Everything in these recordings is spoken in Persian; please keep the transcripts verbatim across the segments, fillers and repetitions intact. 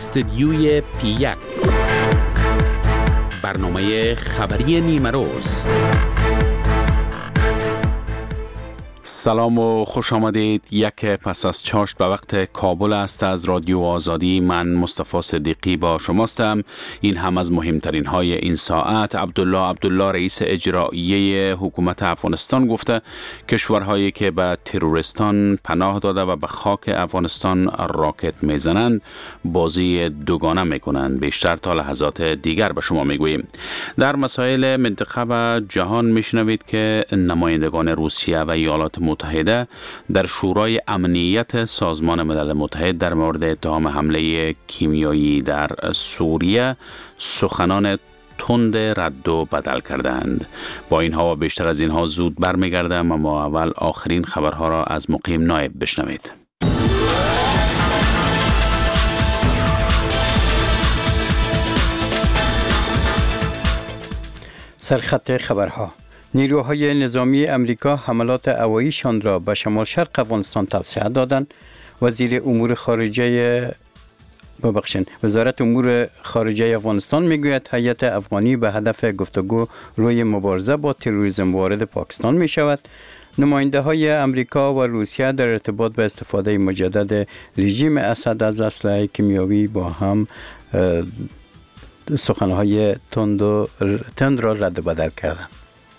استدیوی پی یک، برنامه خبری نیمه روز. سلام و خوش آمدید. یک پس از چاشت به وقت کابل است. از رادیو آزادی من مصطفی صدیقی با شماستم. این هم از مهمترین های این ساعت. عبدالله عبدالله رئیس اجرایی حکومت افغانستان گفته کشورهایی که به تروریستان پناه داده و به خاک افغانستان راکت میزنند بازی دوگانه میکنند. بیشتر تا لحظات دیگر به شما میگوییم. در مسائل منطقه و جهان میشنوید که نمایندگان روسیه و ایالات متحده در شورای امنیت سازمان ملل متحد در مورد اتهام حمله کیمیایی در سوریه سخنان تند رد و بدل کردند. با اینها و بیشتر از اینها زود برمیگردم، اما اول آخرین خبرها را از مقیم نایب بشنوید. سرخط خبرها: نیروهای نظامی امریکا حملات هواییشان را به شمال شرق افغانستان توسعه دادند. وزیر امور خارجه ببخشید وزارت امور خارجه افغانستان میگوید هیئت افغانی به هدف گفتگو روی مبارزه با تروریسم وارد پاکستان می شود. نماینده های امریکا و روسیه در ارتباط به استفاده مجدد رژیم اسد از اسلحه کیمیایی با هم سخنهای تند و تند را رد و بدل کردند.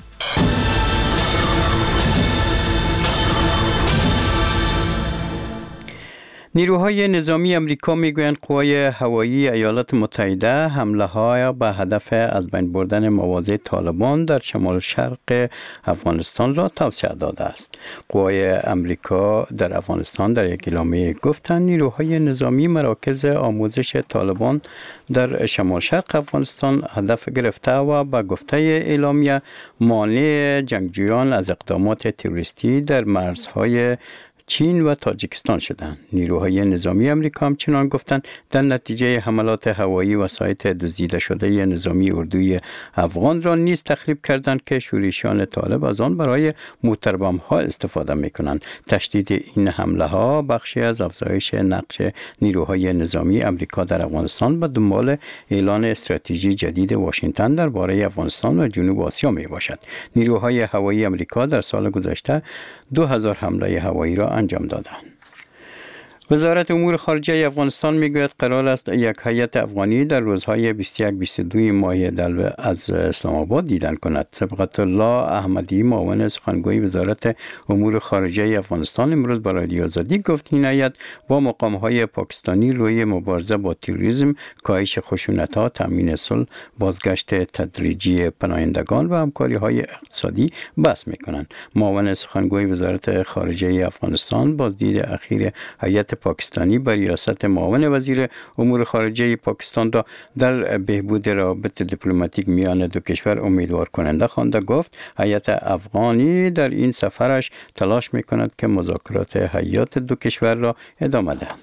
نیروهای نظامی امریکا میگویند قوای هوایی ایالات متحده حمله های به هدف از بین بردن مواضع طالبان در شمال شرق افغانستان را توسعه داده است. قوای امریکا در افغانستان در یک اعلامیه گفتند نیروهای نظامی مراکز آموزش طالبان در شمال شرق افغانستان هدف گرفته و به گفته اعلامیه مانع جنگجویان از اقدامات تروریستی در مرزهای چین و تاجیکستان شدند. نیروهای نظامی امریکا همچنان گفتند در نتیجه حملات هوایی وسایط دزدیده شده نظامی اردوی افغان را نیز تخریب کردند که شورشیان طالب از آن برای موتربم ها استفاده می کنند. تشدید این حمله ها بخشی از افزایش نقش نیروهای نظامی امریکا در افغانستان به دنبال اعلان استراتژی جدید واشنگتن درباره افغانستان و جنوب آسیا می باشد. نیروهای هوایی امریکا در سال گذشته دو هزار حمله هوایی را انجام دادند. وزارت امور خارجه افغانستان میگوید قرار است یک هیئت افغانی در روزهای بیست و یک بیست و دو ماه دلو از اسلام آباد دیدن کند. صبغت الله احمدی معاون سخنگوی وزارت امور خارجه افغانستان امروز به رادیو آزادی گفت این هیئت با مقام‌های پاکستانی روی مبارزه با تروریسم، کاهش خشونت‌ها، تامین صلح، بازگشت تدریجی پناهندگان و همکاری‌های اقتصادی بحث می‌کنند. معاون سخنگوی وزارت خارجه افغانستان بازدید اخیر هیئت پاکستانی بر ریاست معاون وزیر امور خارجه پاکستان را در بهبود روابط دیپلماتیک میان دو کشور امیدوار کننده خوانده. گفت هیئت افغانی در این سفرش تلاش میکند که مذاکرات هیئات دو کشور را ادامه دهد.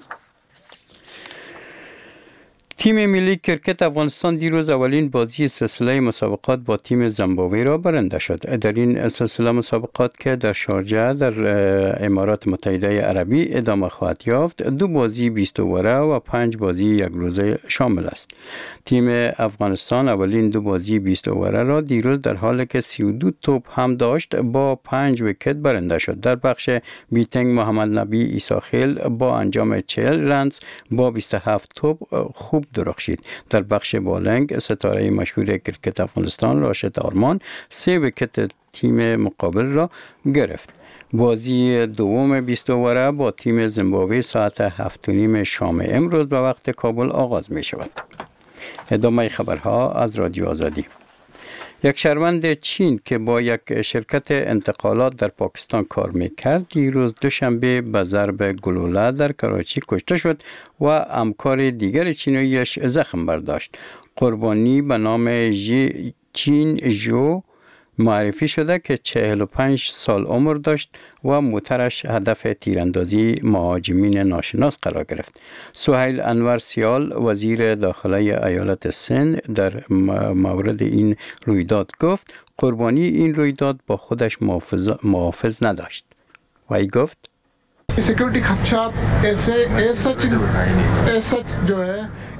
تیم ملی کرکت افغانستان دیروز اولین بازی سلسله مسابقات با تیم زیمبابوه را برنده شد. در این سلسله مسابقات که در شارجه در امارات متحده عربی ادامه خواهد یافت، دو بازی بیست اووره و پنج بازی یک روزه شامل است. تیم افغانستان اولین دو بازی بیست اووره را دیروز در حالی که سی و دو توپ هم داشت با پنج ویکت برنده شد. در بخش بیتینگ محمد نبی عیساخیل با انجام چهل رنز با بیست و هفت توپ خوب درخشید. در بخش بالنگ ستاره مشهور کرکت افغانستان راشد آرمان سه ویکت تیم مقابل را گرفت. بازی دوم بیست اووره با تیم زیمبابوه ساعت هفت و نیم شام امروز به وقت کابل آغاز می شود. ادامه خبرها از رادیو آزادی. یک شهروند چین که با یک شرکت انتقالات در پاکستان کار میکرد دیروز دوشنبه به ضرب گلوله در کراچی کشته شد و همکار دیگر چینیش زخم برداشت. قربانی به نام ژی چین ژو معرفی شده که چهل و پنج سال عمر داشت و موترش هدف تیراندازی مهاجمین ناشناس قرار گرفت. سهیل انور سیال وزیر داخله ایالت سند در مورد این رویداد گفت قربانی این رویداد با خودش محافظ, محافظ نداشت. و ای گفت सिक्योरिटी खदशात ऐसे ऐसा ऐसा जो है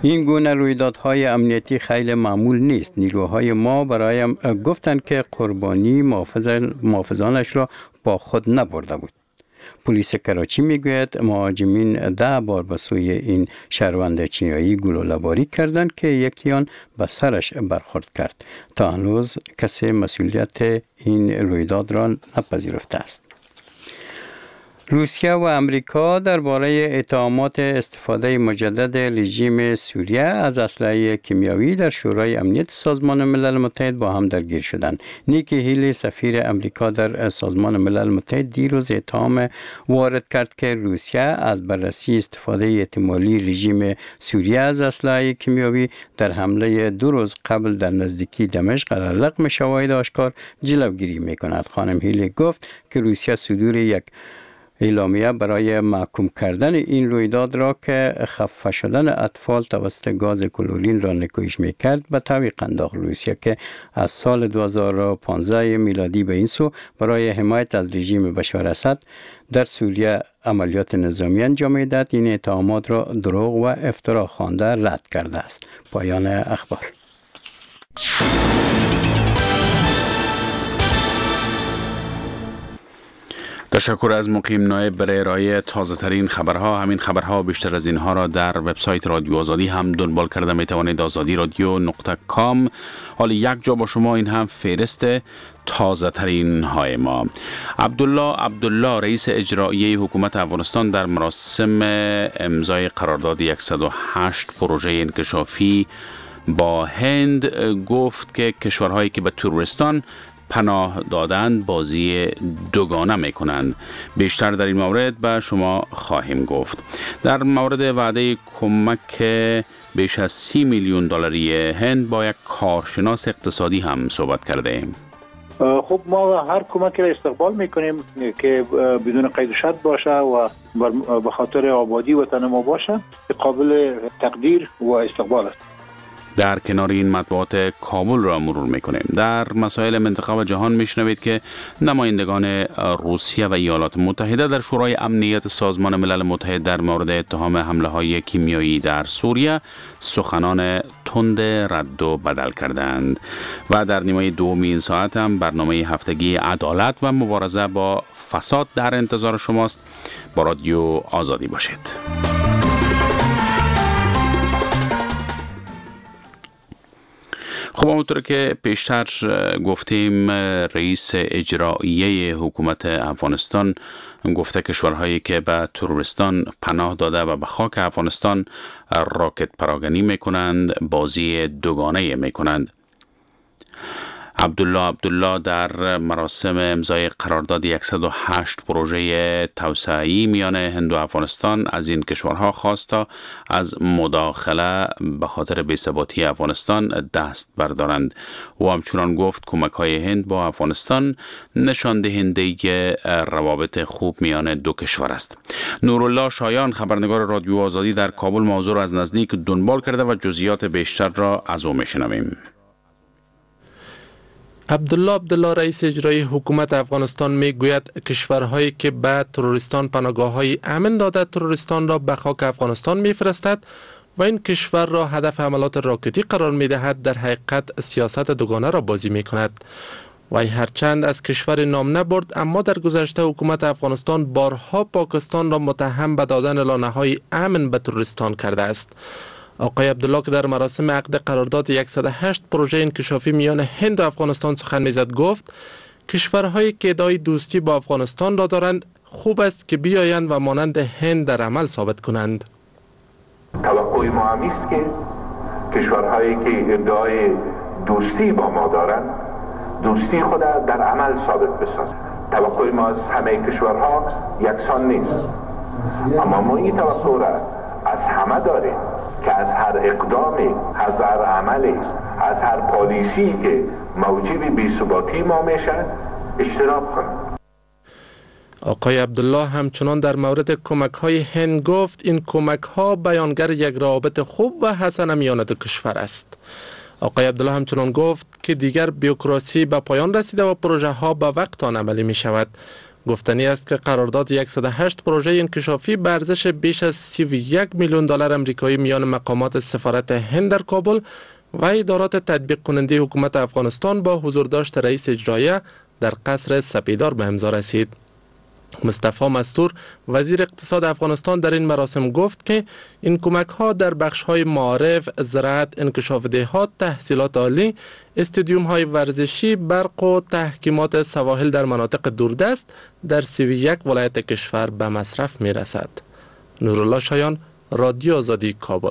این گونه رویدادهای امنیتی خیلی معمول نیست. نیروهای ما برایم گفتند که قربانی محافظانش را با خود نبرده بود. پلیس کراچی میگوید مهاجمین ده بار به سوی این شهروند چینایی گلوله‌باری کردند که یکی آن به سرش برخورد کرد. تا هنوز کسی مسئولیت این رویداد را نپذیرفته است. روسیه و امریکا درباره اتهامات استفاده مجدد رژیم سوریه از اسلحه کیمیایی در شورای امنیت سازمان ملل متحد با هم درگیر شدند. نیکی هیلی سفیر امریکا در سازمان ملل متحد دیروز اتهام وارد کرد که روسیه از بررسی استفاده احتمالی رژیم سوریه از اسلحه کیمیایی در حمله دو روز قبل در نزدیکی دمشق علی رغم شواهد آشکار جلوگیری می‌کند. خانم هیلی گفت که روسیه صدور یک اعلامیه برای محکوم کردن این رویداد را که خفه شدن اطفال توسط گاز کلورین را نکوهش میکرد به تعویق انداخت. روسیه که از سال دو هزار و پانزده میلادی به این سو برای حمایت از رژیم بشار اسد در سوریه عملیات نظامی انجام میداد، این اتهامات را دروغ و افترا خوانده رد کرده است. پایان اخبار. تشکر از مقیم نایب برای ارائه تازه ترین خبرها. همین خبرها بیشتر از اینها را در وبسایت رادیو آزادی هم دنبال کرده می توانید. آزادی رادیو نقطه کام. حال یک جا با شما این هم فهرست تازه ترین های ما. عبدالله عبدالله رئیس اجرایی حکومت افغانستان در مراسم امضای قرارداد صد و هشت پروژه انکشافی با هند گفت که کشورهایی که به تروریستان پناه دادن بازی دوگانه می کنند. بیشتر در این مورد به شما خواهیم گفت. در مورد وعده کمک بیش از سی میلیون دلاری هند با یک کارشناس اقتصادی هم صحبت کرده ایم. خب ما هر کمکی را استقبال میکنیم که بدون قید و شرط باشه و به خاطر آبادی وطن ما باشه، قابل تقدیر و استقبال است. در کنار این مطبوعات کابل را مرور میکنیم. در مسائل منطقه و جهان میشنوید که نمایندگان روسیه و ایالات متحده در شورای امنیت سازمان ملل متحد در مورد اتهام حمله های کیمیایی در سوریه سخنان تند رد و بدل کردند. و در نیمه دوم این ساعت هم برنامه هفتگی عدالت و مبارزه با فساد در انتظار شماست. با رادیو آزادی باشید. خب همونطور که پیشتر گفتیم، رئیس اجرایی حکومت افغانستان گفته کشورهایی که به تروریستان پناه داده و به خاک افغانستان راکت پراگنی میکنند بازی دوگانه میکنند. عبدالله عبدالله در مراسم امضای قرارداد صد و هشت پروژه توسعه‌ای میان هند و افغانستان از این کشورها خواست تا از مداخله به خاطر بی‌ثباتی افغانستان دست بردارند. و همچنان گفت کمک‌های هند با افغانستان نشان دهنده روابط خوب میان دو کشور است. نورالله شایان خبرنگار رادیو آزادی در کابل موضوع را از نزدیک دنبال کرده و جزئیات بیشتر را از او میشنویم. عبدالله عبدالله رئیس اجرایی حکومت افغانستان می گوید کشورهایی که به تروریستان پناهگاه‌های امن داده تروریستان را به خاک افغانستان می فرستد و این کشور را هدف حملات راکتی قرار می دهد در حقیقت سیاست دوگانه را بازی می کند. و هرچند از کشور نام نبرد، اما در گذشته حکومت افغانستان بارها پاکستان را متهم به دادن لانه‌های امن به تروریستان کرده است. آقای عبدالله که در مراسم عقد قرارداد صد و هشت پروژه انکشافی میان هند و افغانستان سخن میزد گفت کشورهایی که ادعای دوستی با افغانستان را دارند خوب است که بیایند و مانند هند در عمل ثابت کنند. توقع ما هم است که کشورهایی که ادعای دوستی با ما دارند دوستی خود در عمل ثابت بسازند. توقع ما از همه کشورها یکسان نیست، اما ما این توقع را از همه داریم که از هر اقدامی، از هر عملی، از هر پالیسی که موجب بی‌ثباتی ما میشه اجتناب کنند. آقای عبدالله همچنان در مورد کمک های هند گفت این کمک ها بیانگر یک روابط خوب و حسن میان دو کشور است. آقای عبدالله همچنان گفت که دیگر بیوکراسی به پایان رسیده و پروژه ها به وقت آن عملی می شود گفتنی است که قرارداد صد و هشت پروژه انکشافی به ارزش بیش از سی و یک میلیون دلار آمریکایی میان مقامات سفارت هند در کابل و ادارات تطبیق کننده حکومت افغانستان با حضورداشت رئیس اجرایه در قصر سپیدار به امضا رسید. مصطفی مستور وزیر اقتصاد افغانستان در این مراسم گفت که این کمک ها در بخش های معارف، زراعت، انکشاف دهات، تحصیلات عالی، استادیوم های ورزشی، برق و تحکیمات سواحل در مناطق دوردست در سی و یک ولایت کشور به مصرف می رسد. نورالله شایان، رادیو آزادی، کابل.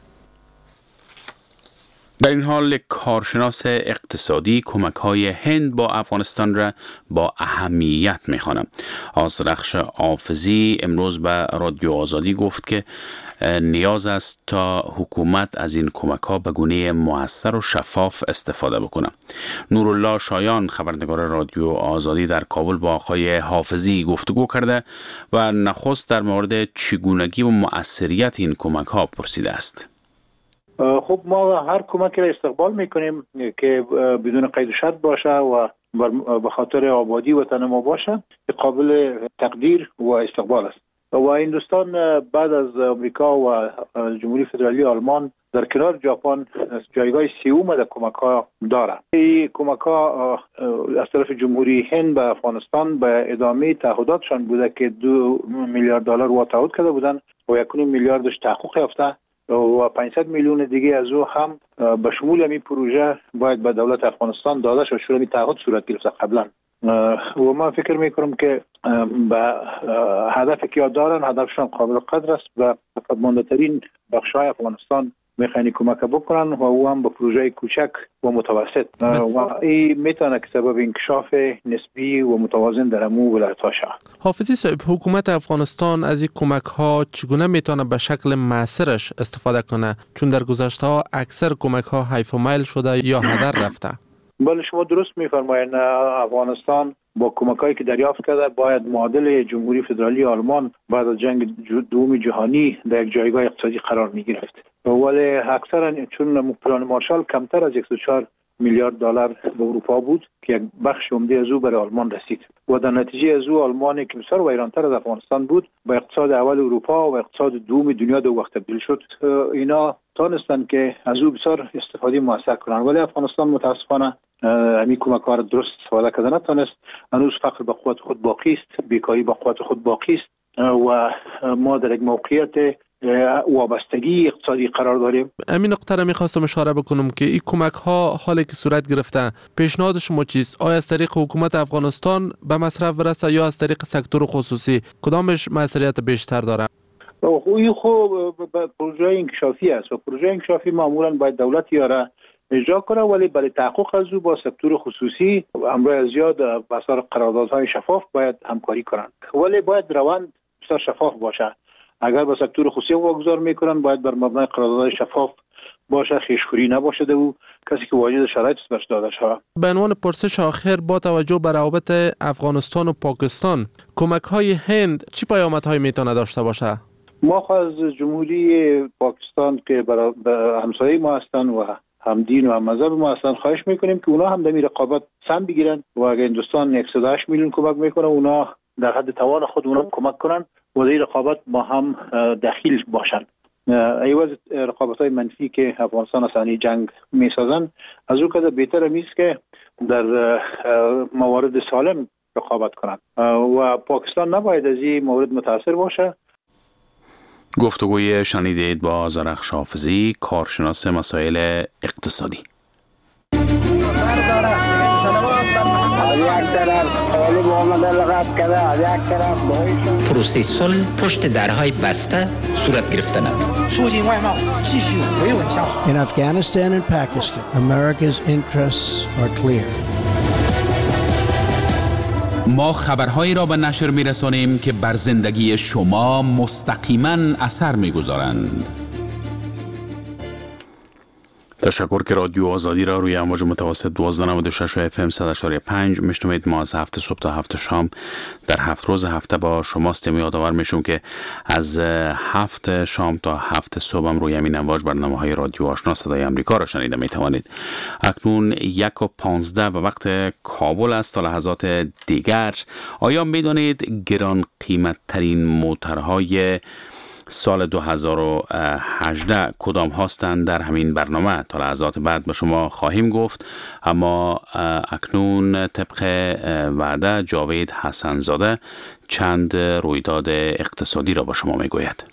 در این حال کارشناس اقتصادی کمک‌های هند با افغانستان را با اهمیت می‌خوانم. آذرخش حافظی امروز به رادیو آزادی گفت که نیاز است تا حکومت از این کمک‌ها به گونه مؤثر و شفاف استفاده بکنه. نورالله شایان خبرنگار رادیو آزادی در کابل با آقای حافظی گفتگو کرده و نخست در مورد چگونگی و مؤثریت این کمک‌ها پرسیده است. خب ما هر کمکی را استقبال میکنیم که بدون قید و شرط باشه و به خاطر آبادی وطن ما باشه که قابل تقدیر و استقبال است. و هندوستان بعد از امریکا و جمهوری فدرالی آلمان در کنار ژاپن جایگاه سوم در کمک ها داره. این کمک ها از طرف جمهوری هند به افغانستان به ادامه تعهداتشان بوده که دو میلیارد دلار و تعهد کرده بودن و یک میلیاردش تحقق یافته و پانصد میلیون دیگه از او هم به شمول این پروژه باید به دولت افغانستان داده شد. شروع تعهد صورت گرفته قبلا و ما فکر میکنم که به هدفی که دارن هدفشان قابل قدر است و خدمانده ترین بخش‌های افغانستان میخوانی کمک بکنن و او هم به پروژه کوچک و متوسط و این میتونه که سبب انکشاف نسبی و متوازن در امو ولایت‌ها شود. حافظی صاحب، حکومت افغانستان از این کمک ها چگونه میتونه به شکل مؤثرش استفاده کنه، چون در گذشته ها اکثر کمک ها حیف و میل شده یا هدر رفته؟ بله شما درست میفرمایید. افغانستان با کمکایی که دریافت کرده باید معادل جمهوری فدرالی آلمان بعد از جنگ دوم جهانی در یک جایگاه اقتصادی قرار می گرفت. ولی اکثرا چون پلان مارشال کمتر از صد و چهار میلیارد دلار به اروپا بود که یک بخش عمده از او برای آلمان رسید و در نتیجه از او آلمانی که بسیار ویرانتر از افغانستان بود با اقتصاد اول اروپا و اقتصاد دوم دنیا دو وقت تبدیل شد. اینا تانستن که از او بسیار استفاده موثر کنند ولی افغانستان متاسفانه همین کمک‌ها را درست استفاده کرده نتونست. هنوز فقر به قوت خود باقی است، بیکاری به قوت خود باقی است و ما در یک موقعیت وابستگی اقتصادی قرار داریم. همین نقطه را می‌خواستم اشاره بکنم که این کمک‌ها حالی که صورت گرفته، پیشنهاد شما چیست؟ آیا از طریق حکومت افغانستان به مصرف برسه یا از طریق سکتور خصوصی؟ کدامش مسئولیت بیشتر داره؟ خوی خوب پروژه انکشافی است و پروژه انکشافی معمولاً باید دولت یاره اجرا کنه ولی برای تحقق از او با سکتور خصوصی امر زیاد به اثر قراردادهای شفاف باید همکاری کنند ولی باید روند بسیار شفاف باشه. اگر با سکتور خصوصی واگذار میکنن باید بر مبنای قراردادهای شفاف باشه، خیشخوری نباشه و کسی که واجد شرایط بهش داده شود. به عنوان پرسش آخر، با توجه به روابط افغانستان و پاکستان، کمک های هند چی پیامدهایی میتونه داشته باشه؟ ما از جمهوری پاکستان که برای همسایه ما هستند و هم دین و هم مذهب ما هستند خواهش میکنیم که اونا هم در این رقابت سهم بگیرن و اگر هندوستان صد و هشت میلیون کمک میکنه اونا در حد توان خود اونا کمک کنن و در این رقابت با هم دخیل باشن. ایواز رقابت های منفی که افغانستان اصلا جنگ میسازن از او که بهتر میست که در موارد سالم رقابت کنن و پاکستان نباید از این مورد متاثر باشه. گفتگوی شنیدید با آذرخش حافظی، کارشناس مسائل اقتصادی. پروسه صلح پشت درهای بسته صورت گرفتن. In Afghanistan and Pakistan, America's interests are clear. ما خبرهایی را به نشر می‌رسانیم که بر زندگی شما مستقیما اثر می‌گذارند. تشکر که رادیو آزادی را روی امواج متوسط دوازده نود و شش و اف ام صد و شش و پنج میشنوید. ما از هفت صبح تا هفت شام در هفت روز هفته با شماست. یادآور میشم که از هفت شام تا هفت صبح هم روی همین امواج برنامه های رادیو آشنا صدای امریکا را شنیده میتوانید. اکنون یک و پانزده و وقت کابل است. تا لحظات دیگر آیا میدانید گران قیمت ترین موتورهای سال دو هزار و هجده کدام هستند؟ در همین برنامه تا لحظات بعد به شما خواهیم گفت. اما اکنون طبق وعده جاوید حسن زاده چند رویداد اقتصادی را با شما میگوید.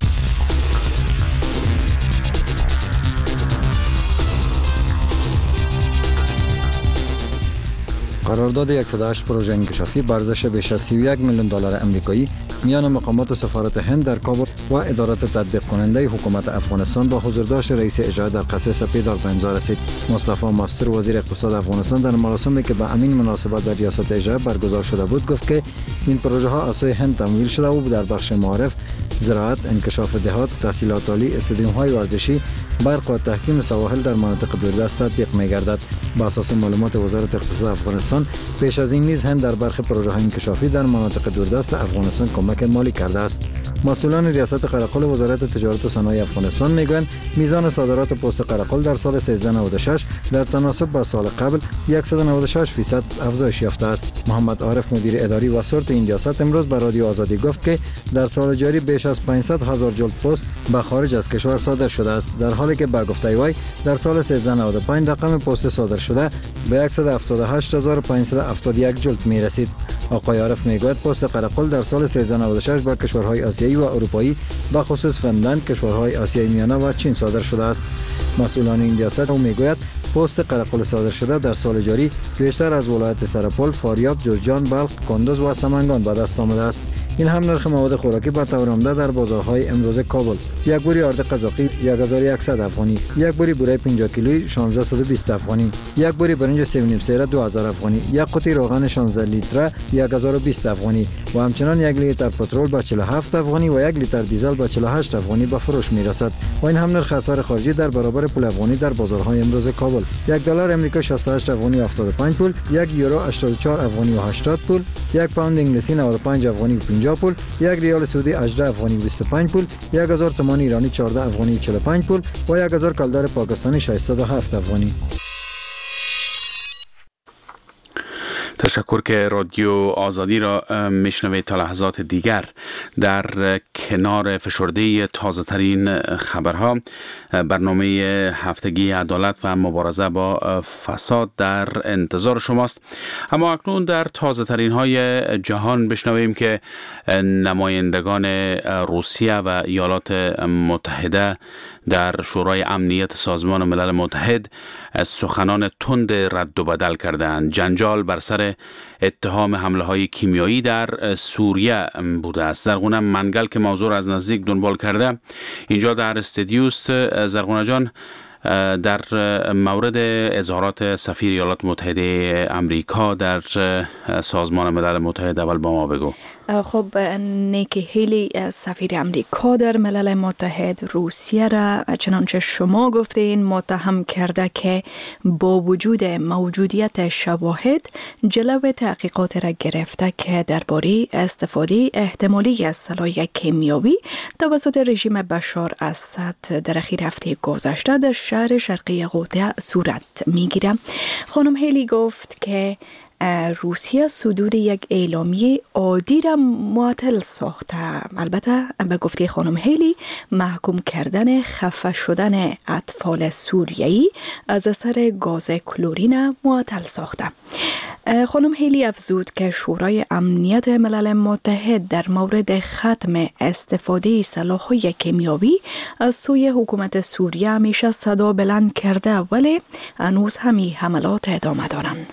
قرارداد صد و هشت پروژه انکشافی با ارزش بیش از سی و یک میلیون دلار آمریکایی میان مقامات سفارت هند در کابل و ادارات تطبیق کننده حکومت افغانستان با حضورداشت رئیس اجرایی در قصر سپیدار به امضا رسید. مصطفی ماستر وزیر اقتصاد افغانستان در مراسمی که به همین مناسبت در ریاست اجرایی برگزار شده بود گفت که این پروژه ها از سوی هند تمویل شده و در بخش معارف، زراعت، انکشاف دهات، تحصیلات عالی، استادیوم های ورزشی، برق و تحکیم سواحل در مناطق دوردست تطبیق می‌گردد. با اساس معلومات وزارت اقتصاد افغانستان، پیش از این نیز هند در برخی پروژه های انکشافی در مناطق دوردست افغانستان کمک مالی کرده است. مسئولان ریاست قرقل وزارت تجارت و صنایع افغانستان میگویند میزان صادرات پوست قرقل در سال سیزده نود و شش در تناسب با سال قبل صد و نود و شش فیصد افزایش یافته است. محمد عارف مدیر اداری و سورت این ریاست امروز به رادیو آزادی گفت که در سال جاری بیش از پانصد هزار جلد پوست به خارج از کشور صادر شده است، در حالی که به گفته وی در سال سیزده نود و پنج رقم پوست صادر شده به صد و هفتاد و هشت هزار و پانصد و هفتاد و یک جلد می رسید. آقای عارف میگوید پوست قرقل در سال سیزده نود و شش به کشورهای آسیایی و اروپایی به خصوص فنلاند، کشورهای آسیای میانه و چین صادر شده است. مسئولان این ریاست او میگوید پوست قرقل صادر شده در سال جاری بیشتر از ولایت سرپل، فاریاب، جوزجان، بلخ، کندوز و سمنگان به دست آمده است. این هم نرخ مواد خوراکی به طور عمده در بازارهای امروز کابل: یک بوری آرد قزاقی یک هزار و صد افغانی، یک بوری بوره پنجاه کیلویی شانزده و بیست افغانی، یک بوری برنج سه و نیم سیره دو هزار افغانی، یک قوطی روغن شانزده لیتره یک هزار و بیست افغانی و همچنان یک لیتر پترول به چهل و هفت افغانی و یک لیتر دیزل به چهل و هشت افغانی به فروش میرسد. و این هم نرخ اسعار خارجی در برابر پول افغانی در بازارهای امروز کابل: یک دلار امریکا شصت و هشت افغانی و هفتاد و پنج پول، یک یورو هشتاد و چهار افغانی و هشتاد پول، یک پوند انگلیسی نود و پنج افغانی و پنجاه پول، یک ریال سعودی هجده افغانی و بیست و پنج پول، یک هزار تومان ایرانی چهارده افغانی و چهل و پنج پول و یک هزار کلدار پاکستانی ششصد و هفت افغانی. تشکر که رادیو آزادی را میشنوید. تا لحظات دیگر در کنار فشرده تازه ترین خبرها، برنامه هفتگی عدالت و مبارزه با فساد در انتظار شماست. اما اکنون در تازه ترین های جهان بشنویم که نمایندگان روسیه و ایالات متحده در شورای امنیت سازمان ملل متحد سخنان تند رد و بدل کردند. جنجال بر سر اتهام حمله های کیمیایی در سوریه بوده است. زرغونه منگل که موضوع از نزدیک دنبال کرده اینجا در استودیوست. زرغونه جان، در مورد اظهارات سفیر ایالات متحده آمریکا در سازمان ملل متحد اول با ما بگو. خب نیکی هیلی سفیر امریکا در ملل متحد روسیه را چنانچه شما گفتین متهم کرده که با وجود موجودیت شواهد جلو تحقیقات را گرفته که درباره استفاده احتمالی از سلاح کیمیایی توسط رژیم بشار اسد در اخیر هفته گذشته در شهر شرقی غوطه صورت میگیره. خانم هیلی گفت که روسیه صدور یک اعلامیه عادی را معطل ساخته. البته به گفته خانم هیلی محکوم کردن خفه شدن اطفال سوریایی از اثر گاز کلورین معطل ساخته. خانم هیلی افزود که شورای امنیت ملل متحد در مورد ختم استفاده سلاح‌های کیمیایی از سوی حکومت سوریه همیشه صدا بلند کرده ولی هنوز همی حملات ادامه دارند.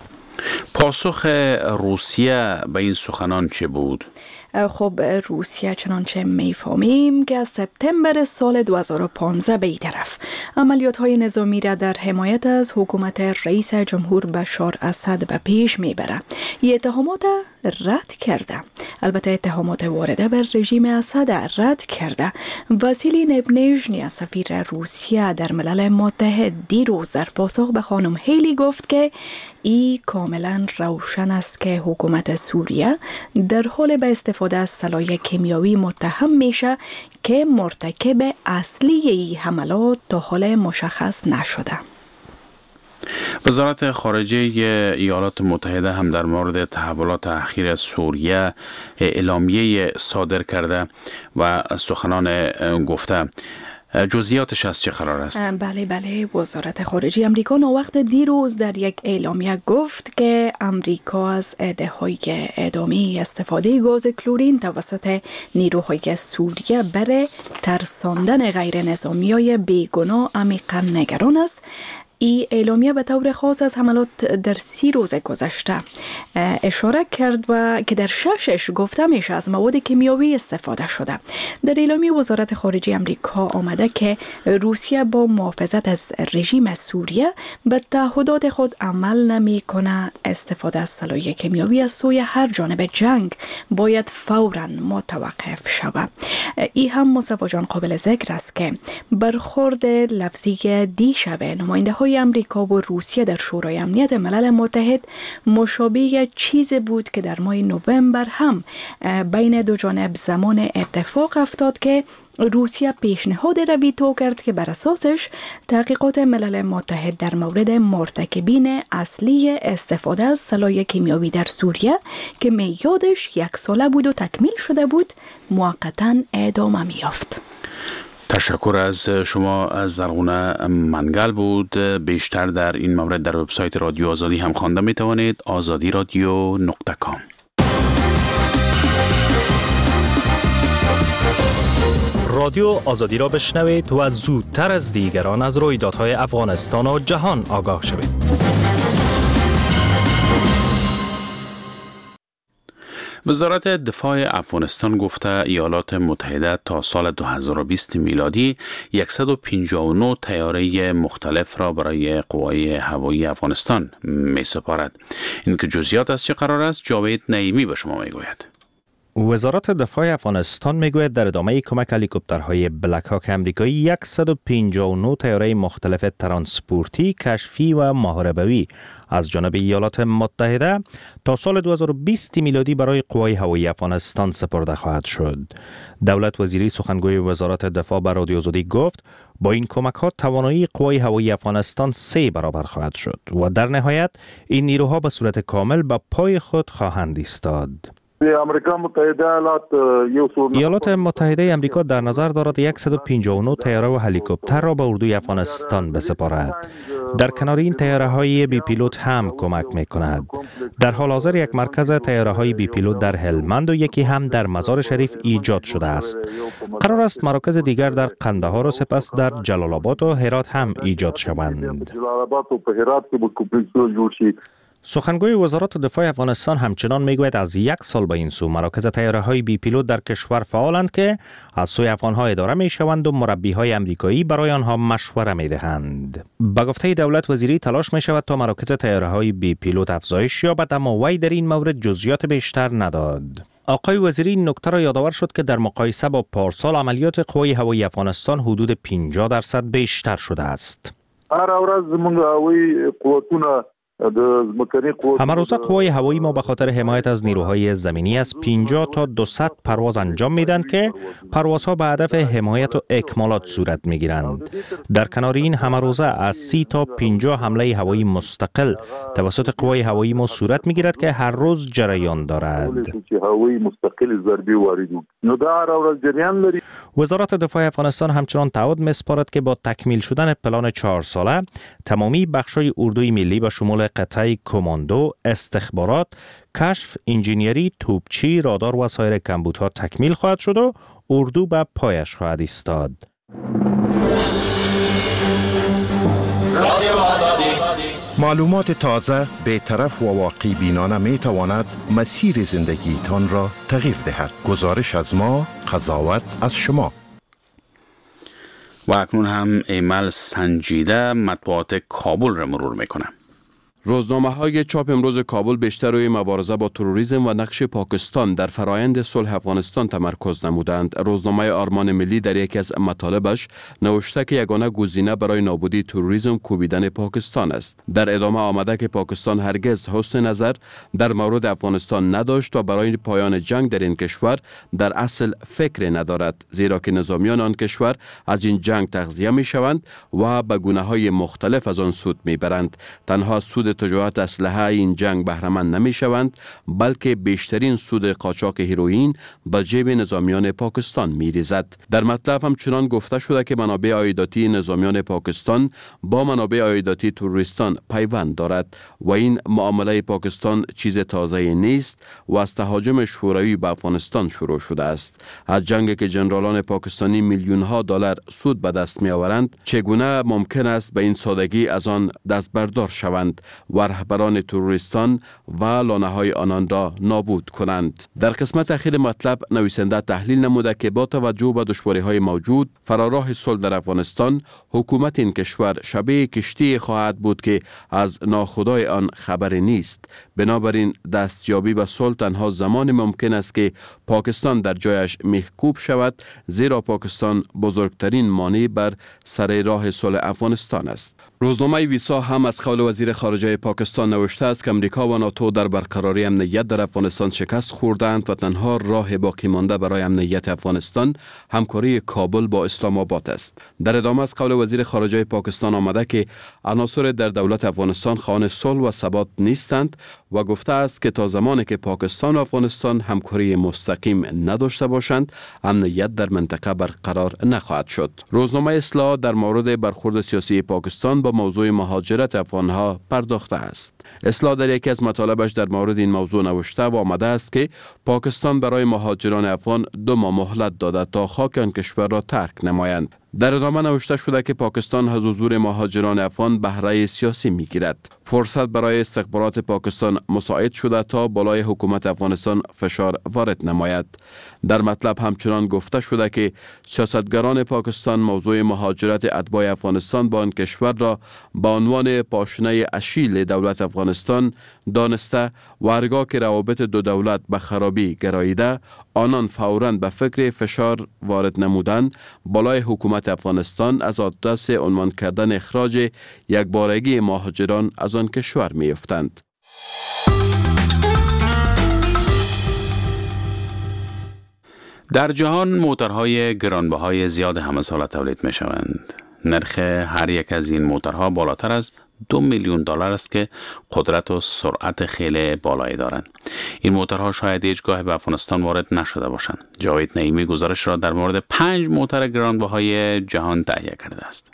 پاسخ روسیه به این سخنان چه بود؟ خب روسیه چنانچه میفهمیم که از سپتامبر سال دو هزار و پانزده به این طرف عملیات های نظامی را در حمایت از حکومت رئیس جمهور بشار اسد به پیش میبره. این اتهامات رد کرده. البته اتهامات وارده بر رژیم اسد رد کرده. واسیلی نبنژنی سفیر روسیه در ملل متحد دیروز در پاسخ به خانم هیلی گفت که ای کاملا روشن است که حکومت سوریه در حال به استفاده از سلاح کیمیایی متهم میشه که مرتکب اصلی ای حملات تا حال مشخص نشده. وزارت خارجه ایالات متحده هم در مورد تحولات اخیر سوریه اعلامیه صادر کرده و سخنان گفته. جزئیاتش از چه قرار است؟ بله بله وزارت خارجه امریکا وقت دیروز در یک اعلامیه گفت که امریکا از ایده‌های ادامه استفاده گاز کلورین توسط نیروهای سوریه برای ترساندن غیر نظامیای بیگناه عمیقاً نگران است. ای اعلامیه به طور خاص از حملات در سی روز گذشته اشاره کرد و که در ششش گفته میشه از مواد کیمیاوی استفاده شده. در اعلامیه وزارت خارجه امریکا آمده که روسیه با محافظت از رژیم سوریه به تعهدات خود عمل نمی کنه. استفاده از سلاح کیمیاوی از سوی هر جانب جنگ باید فوراً متوقف شود. ای هم مصطفی جان قابل ذکر است که برخورد لفظی دیشب نماینده های امریکا و روسیه در شورای امنیت ملل متحد مشابه چیزی بود که در ماه نوامبر هم بین دو جانب زمان اتفاق افتاد که روسیه پیشنهاد ویتو کرد که بر اساسش تحقیقات ملل متحد در مورد مرتکبین اصلی استفاده از سلاح کیمیاوی در سوریه که میادش یک ساله بود و تکمیل شده بود موقتاً ادامه می‌یافت. تشکر از شما. از زرغونه منگل بود. بیشتر در این مورد در وبسایت رادیو آزادی هم خوانده می توانید. آزادی رادیو نقطه کام. رادیو آزادی را بشنوید و زودتر از دیگران از رویدادهای افغانستان و جهان آگاه شوید. وزارت دفاع افغانستان گفته ایالات متحده تا سال دو هزار و بیست میلادی صد و پنجاه و نه طیاره مختلف را برای قوای هوایی افغانستان می سپارد. این که جزئیات از چه قرار است جاوید نعیمی به شما می گوید. وزارت دفاع افغانستان میگوید در ادامه کمک هلیکوپترهای بلک هاک امریکایی صد و پنجاه و نه طیاره مختلف ترانسپورتی، کشفی و محاربوی از جانب ایالات متحده تا سال دو هزار و بیست میلادی برای قوای هوایی افغانستان سپرده خواهد شد. دولت وزیری سخنگوی وزارت دفاع به رادیو آزادی گفت با این کمک ها توانایی قوای هوایی افغانستان سه برابر خواهد شد و در نهایت این نیروها به صورت کامل به پای خود خواهند ایستاد. ایالات متحده امریکا در نظر دارد صد و پنجاه و نه طیاره و هلیکوپتر را به اردوی افغانستان بسپارد. در کنار این طیاره های بی پیلوت هم کمک می کند. در حال حاضر یک مرکز طیاره های بی پیلوت در هلمند و یکی هم در مزار شریف ایجاد شده است. قرار است مراکز دیگر در قندهار و سپس در جلال آباد و هرات هم ایجاد شوند. سخنگوی وزارت دفاع افغانستان همچنان میگوید از یک سال به این سو مراکز طیاره های بی پیلوت در کشور فعالند که از سوی افغان‌ها اداره می شوند و مربی‌های آمریکایی برای آنها مشوره می دهند. به گفته دولت وزیری تلاش می شود تا مراکز طیاره های بی پیلوت افزایش یابد، اما وی در این مورد جزئیات بیشتر نداد. آقای وزیری این نکته را یادآور شد که در مقایسه با پارسال عملیات قوای هوایی افغانستان حدود پنجاه درصد بیشتر شده است. هر ورځ زموږ هوایی قوتونه همه روزه قوای هوایی ما به خاطر حمایت از نیروهای زمینی از پنجاه تا دوصد پرواز انجام میدن که پروازها به هدف حمایت و اکمالات صورت میگیرند. در کنار این همه روزه از سی تا پنجاه حمله هوایی مستقل توسط قوای هوایی ما صورت میگیرد که هر روز جریان دارد. وزارت دفاع افغانستان همچنان تعهد میسپارد که با تکمیل شدن پلان چهار ساله تمامی بخش‌های اردوی ملی به شمول قطعه کماندو، استخبارات، کشف، انجینیری، توپچی، رادار و سایر کمبودها تکمیل خواهد شد و اردو به پایش خواهد ایستاد. معلومات تازه، بی‌طرف و واقع بینانه می تواند مسیر زندگی تان را تغییر دهد. گزارش از ما، قضاوت از شما. و اکنون هم عمل سنجیده مطبوعات کابل را مرور میکنم. روزنامه‌های چاپ امروز کابل بیشتر روی مبارزه با تروریسم و نقش پاکستان در فرایند صلح افغانستان تمرکز نمودند. روزنامه آرمان ملی در یکی از مطالبش نوشته که یگانه گزینه برای نابودی تروریسم کوبیدن پاکستان است. در ادامه آمده که پاکستان هرگز حسن نظر در مورد افغانستان نداشت و برای پایان جنگ در این کشور در اصل فکر ندارد، زیرا که نظامیان آن کشور از این جنگ تغذیه می شوند و به گونه‌های مختلف از آن سود می برند. تنها سود تجارت اسلحه این جنگ بهره‌مند نمی شوند، بلکه بیشترین سود قاچاق هیروئین به جیب نظامیان پاکستان می ریزد. در مطلب هم چنان گفته شده که منابع عایداتی نظامیان پاکستان با منابع عایداتی تروریستان پیوند دارد و این معامله پاکستان چیز تازه نیست و از تهاجم شوروی به افغانستان شروع شده است. از جنگی که ژنرالان پاکستانی میلیون ها دلار سود به دست می آورند، چگونه ممکن است به این سادگی از آن دست بردار شوند و رهبران تروریستان و لانه های آنان را نابود کنند؟ در قسمت اخیر مطلب نویسنده تحلیل نموده که با توجه به دشواری های موجود، فراراه صلح در افغانستان، حکومت این کشور شبیه کشتی خواهد بود که از ناخدای آن خبری نیست. بنابراین دستیابی به صلح تنها زمان ممکن است که پاکستان در جایش محکوب شود، زیرا پاکستان بزرگترین مانع بر سر راه صلح افغانستان است. روزنامه ویسا هم از قول وزیر خارجه پاکستان نوشته است که امریکا و ناتو در برقراری امنیت در افغانستان شکست خوردند و تنها راه باقی مانده برای امنیت افغانستان همکاری کابل با اسلام آباد است. در ادامه از قول وزیر خارجه پاکستان آمده که عناصر در دولت افغانستان خواهان صلح و ثبات نیستند و گفته است که تا زمانی که پاکستان و افغانستان همکاری مستقیم نداشته باشند، امنیت در منطقه برقرار نخواهد شد. روزنامه اصلاح در مورد برخورد سیاسی پاکستان با موضوع مهاجرت افغانها پرداخته است. اصلاح در یکی از مطالبش در مورد این موضوع نوشته و آمده است که پاکستان برای مهاجران افغان دو ماه مهلت داده تا خاک آن کشور را ترک نمایند. در ادامه نوشته شده که پاکستان از حضور مهاجران افغان بهره سیاسی میگیرد. فرصت برای استخبارات پاکستان مساعد شده تا بالای حکومت افغانستان فشار وارد نماید. در مطلب همچنان گفته شده که سیاستگران پاکستان موضوع مهاجرت اتباع افغانستان با آن کشور را به عنوان پاشنه اشیل دولت افغانستان دانسته و هرگاه که روابط دو دولت به خرابی گراییده، آنان فوراً به فکر فشار وارد نمودن بالای حکومت افغانستان از آدرس عنوان کردن اخراج یکبارگی مهاجران از آن کشور می افتند. در جهان موتورهای گرانبهای زیاد همه ساله تولید می شوند. نرخ هر یک از این موتورها بالاتر از دو میلیون دلار است که قدرت و سرعت خیلی بالایی دارند. این موتورها شاید هیچگاه به افغانستان وارد نشده باشند. جاوید نعیمی گزارش را در مورد پنج موتور گرانبهای جهان تهیه کرده است.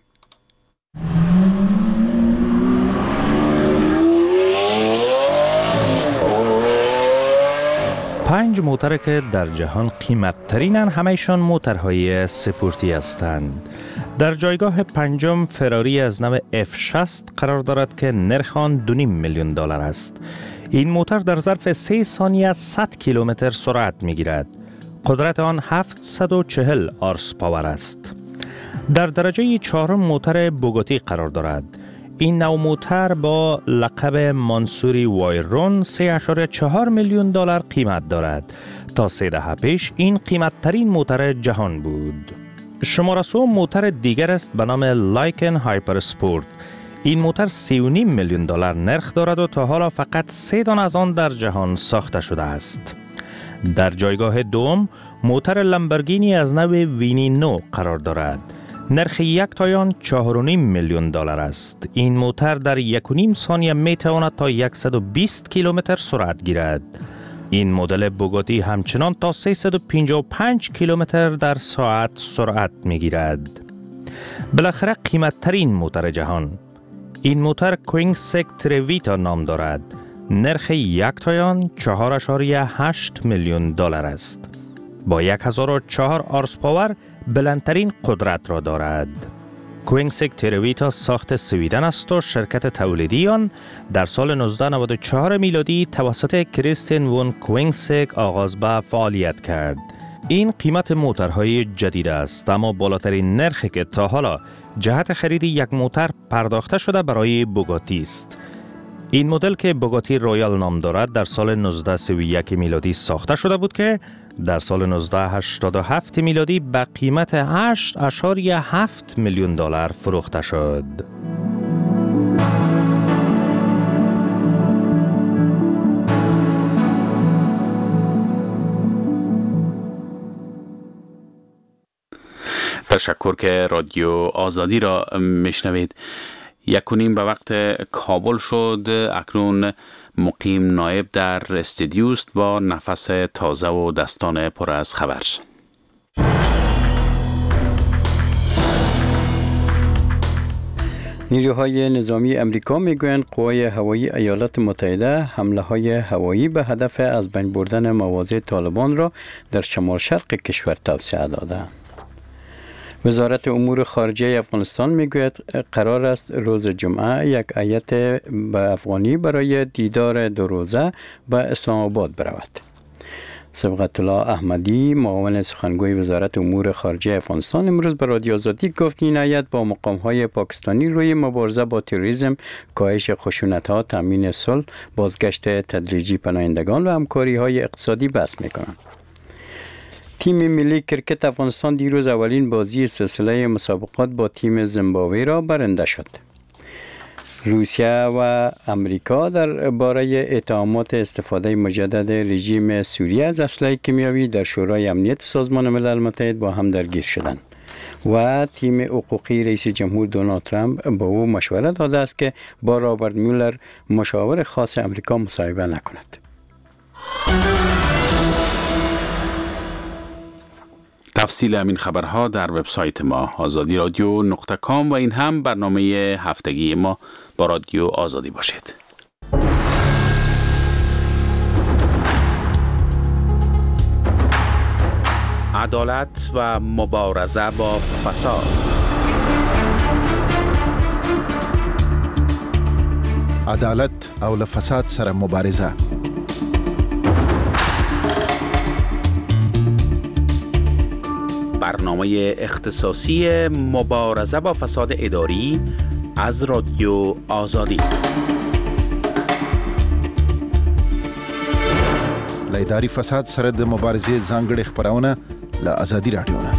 پنج موتور که در جهان قیمت ترینن همهشان موتورهای سپورتی هستند. در جایگاه پنجم فراری از نو اف شصت قرار دارد که نرخ آن دو و نیم میلیون دلار است. این موتور در ظرف سه ثانیه صد کیلومتر سرعت میگیرد. قدرت آن هفتصد و چهل آرس پاور است. در درجه چهارم موتور بوگاتی قرار دارد. این نوع موتور با لقب مانسوری وایرون سه و چهار میلیون دلار قیمت دارد. تا سه دهه پیش این قیمت ترین موتور جهان بود. شماره سوم موتور دیگر است به نام لایکن هایپر سپورت. این موتور سی و نیم میلیون دلار نرخ دارد و تا حالا فقط سه دانه از آن در جهان ساخته شده است. در جایگاه دوم موتور لامبورگینی از نوع وینی نو قرار دارد. نرخ یک تایان چهار و نیم میلیون دلار است. این موتور در یک و نیم ثانیه می تواند تا صد و بیست کیلومتر سرعت گیرد. این مدل بوگاتی همچنان تا سیصد و پنجاه و پنج کیلومتر در ساعت سرعت می گیرد. بالاخره قیمت ترین موتور جهان. این موتور کوینگسگ ترویتا نام دارد. نرخ یک تایان چهار و هشت میلیون دلار است. با هزار و چهار آرس پاور بلندترین قدرت را دارد. کوینگسگ ترویتا ساخت سویدن است و شرکت تولیدی آن در سال نوزده نود و چهار میلادی توسط کریستین وون کوینگسگ آغاز به فعالیت کرد. این قیمت موتورهای جدید است، اما بالاترین نرخی که تا حالا جهت خرید یک موتور پرداخته شده برای بوگاتی است. این مدل که بوگاتی رویال نام دارد در سال نوزده سی و یک میلادی ساخته شده بود که در سال نوزده هشتاد و هفت میلادی به قیمت هشت اشاریه هفت میلیون دلار فروخته شد. تشکر که رادیو آزادی را میشنوید. یک و نیم به وقت کابل شد. اکنون مقیم نایب در استودیو است با نفس تازه و دستان پر از خبر. نیروهای نظامی امریکا میگویند قوای هوایی ایالات متحده حمله های هوایی به هدف از بین بردن مواضع طالبان را در شمال شرق کشور توسعه داده. وزارت امور خارجه افغانستان میگوید قرار است روز جمعه یک هیئت به افغانی برای دیدار دو روزه به اسلام آباد برود. صبغت الله احمدی معاون سخنگوی وزارت امور خارجه افغانستان امروز به رادیو آزادی گفت این هیئت با مقام‌های پاکستانی روی مبارزه با تروریسم، کاهش خشونت‌ها، تامین صلح، بازگشت تدریجی پناهندگان و همکاری‌های اقتصادی بحث می‌کنند. تیم ملی کرکت افغانستان دیروز اولین بازی سلسله مسابقات با تیم زیمبابوه را برنده شد. روسیه و امریکا در باره اتهامات استفاده مجدد رژیم سوریه از اسلحه کیمیایی در شورای امنیت سازمان ملل متحد با هم درگیر شدند و تیم حقوقی رئیس جمهور دونالد ترامپ با او مشورت داده است که با رابرت مولر مشاور خاص امریکا مصاحبه نکند. تفصیل همین خبرها در وبسایت ما آزادی رادیو نقطه کام و این هم برنامه هفتگی ما با رادیو آزادی باشید. عدالت و مبارزه با فساد. عدالت او له فساد سره مبارزه. برنامه اختصاصی مبارزه با فساد اداری از رادیو آزادی. له اداري فساد سره د مبارزې ځانګړي خبرونه له آزادي رادیو نه.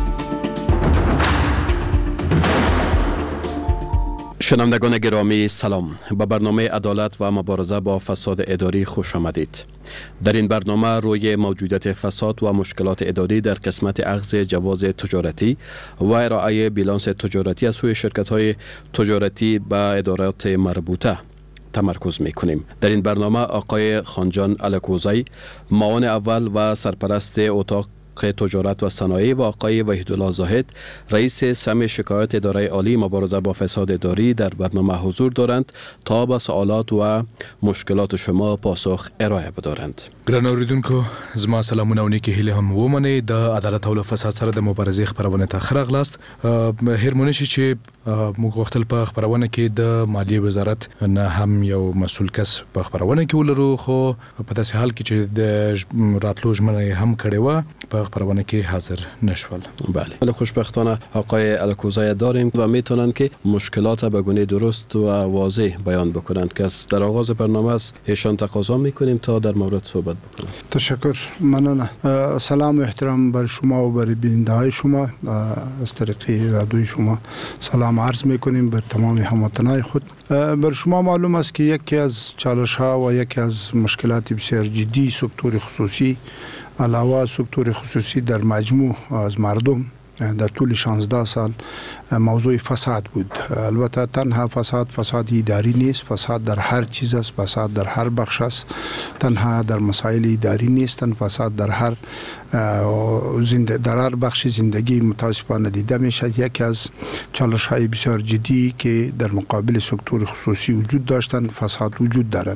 شنوندگان گرامی سلام. به برنامه عدالت و مبارزه با فساد اداری خوش آمدید. در این برنامه روی موجودیت فساد و مشکلات اداری در قسمت اخذ جواز تجارتی و ارائه بیلانس تجارتی از سوی شرکت‌های تجارتی به ادارات مربوطه تمرکز می‌کنیم. در این برنامه آقای خانجان الکوزی، معاون اول و سرپرست اتاق تجارت و صنایع و آقای وحیدالله زاهد، رئیس سم شکایت اداره عالی مبارزه با فساد اداری در برنامه حضور دارند تا به سوالات و مشکلات شما پاسخ ارائه بدارند. ګران اوریدونکو، زما سلامونه او نیکی هیله هم ومنئ. د عدالت او فساد سره د مبارزې خبرونه ته ښه راغلاست. هرمونه شي چې موږ غوښتل په خبرونه کې د مالیې وزارت نه هم یو مسؤل کس په خبرونه کې ولرو، خو په داسې حال کې چې د راتلو ژمنه هم کړې وه په خبرونه کې حاضر نشول. بله، ولی خوشبختانه آقای الکوزی داریم و میتونن که مشکلات به گونه درست و واضح بیان بکنند که از در آغاز برنامه از ایشان تقاضا میکنیم تا در مورد صحبت بکنند. تشکر، ممنون. سلام و احترام بر شما و بر بیننده های شما. از طریق رادیوی شما سلام عرض میکنیم بر تمام هموطنان خود. بر شما معلوم است که یکی از چالش ها و یکی از مشکلات بسیار جدی سکتور خصوصی علاوه سکتور خصوصی در مجموع از مردم در طول شانزده سال موضوع فساد بود. البته تنها فساد فساد اداری نیست، فساد در هر چیز است، فساد در هر بخش است. تنها در مسائل اداری نیست، فساد در هر زنده در هر بخش زندگی متاسفانه دیده میشه. یکی از چالش های بسیار جدی که در مقابل سکتور خصوصی وجود داشتن فساد وجود دارن.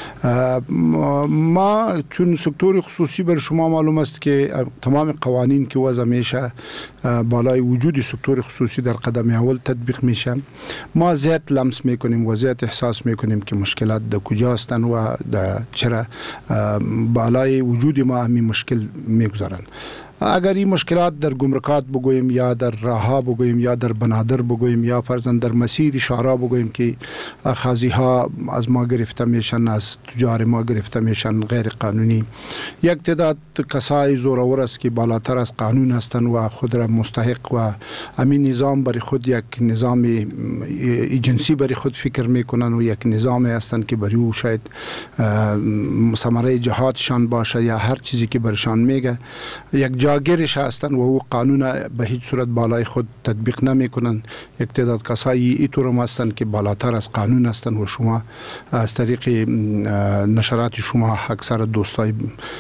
ما چون سکتور خصوصی بر شما معلوم است که تمام قوانین که وضع میشه بالای وجود سکتور خصوصی در قدم اول تطبیق میشن. ما زیاد لمس میکنیم و زیاد احساس میکنیم که مشکلات در کجا هستند و چرا بالای وجود ما همین مشکل میگذارن. اگر این مشکلات در گمرکات بگوییم یا در راهها بگوییم یا در بنادر بگوییم یا فرضاً در مسیر شهرها بگوییم که خازی ها از ما گرفته میشن، از تجار ما گرفته میشن غیر قانونی. یک تعداد کسای زورآور است که بالاتر از قانون هستند و خود را مستحق و امین نظام برای خود یک نظام ایجنسی برای خود فکر میکنن و یک نظام هستند که برای او شاید ثمره جهادشان باشه یا هر چیزی که برشان میگه یک جاگیرش هستند و او قانون به هیچ صورت بالای خود تطبیق نمیکنن. یک تعداد کسایی اینطور هم هستند که بالاتر از قانون هستند و شما از طریق نشرات شما اکثر دوستای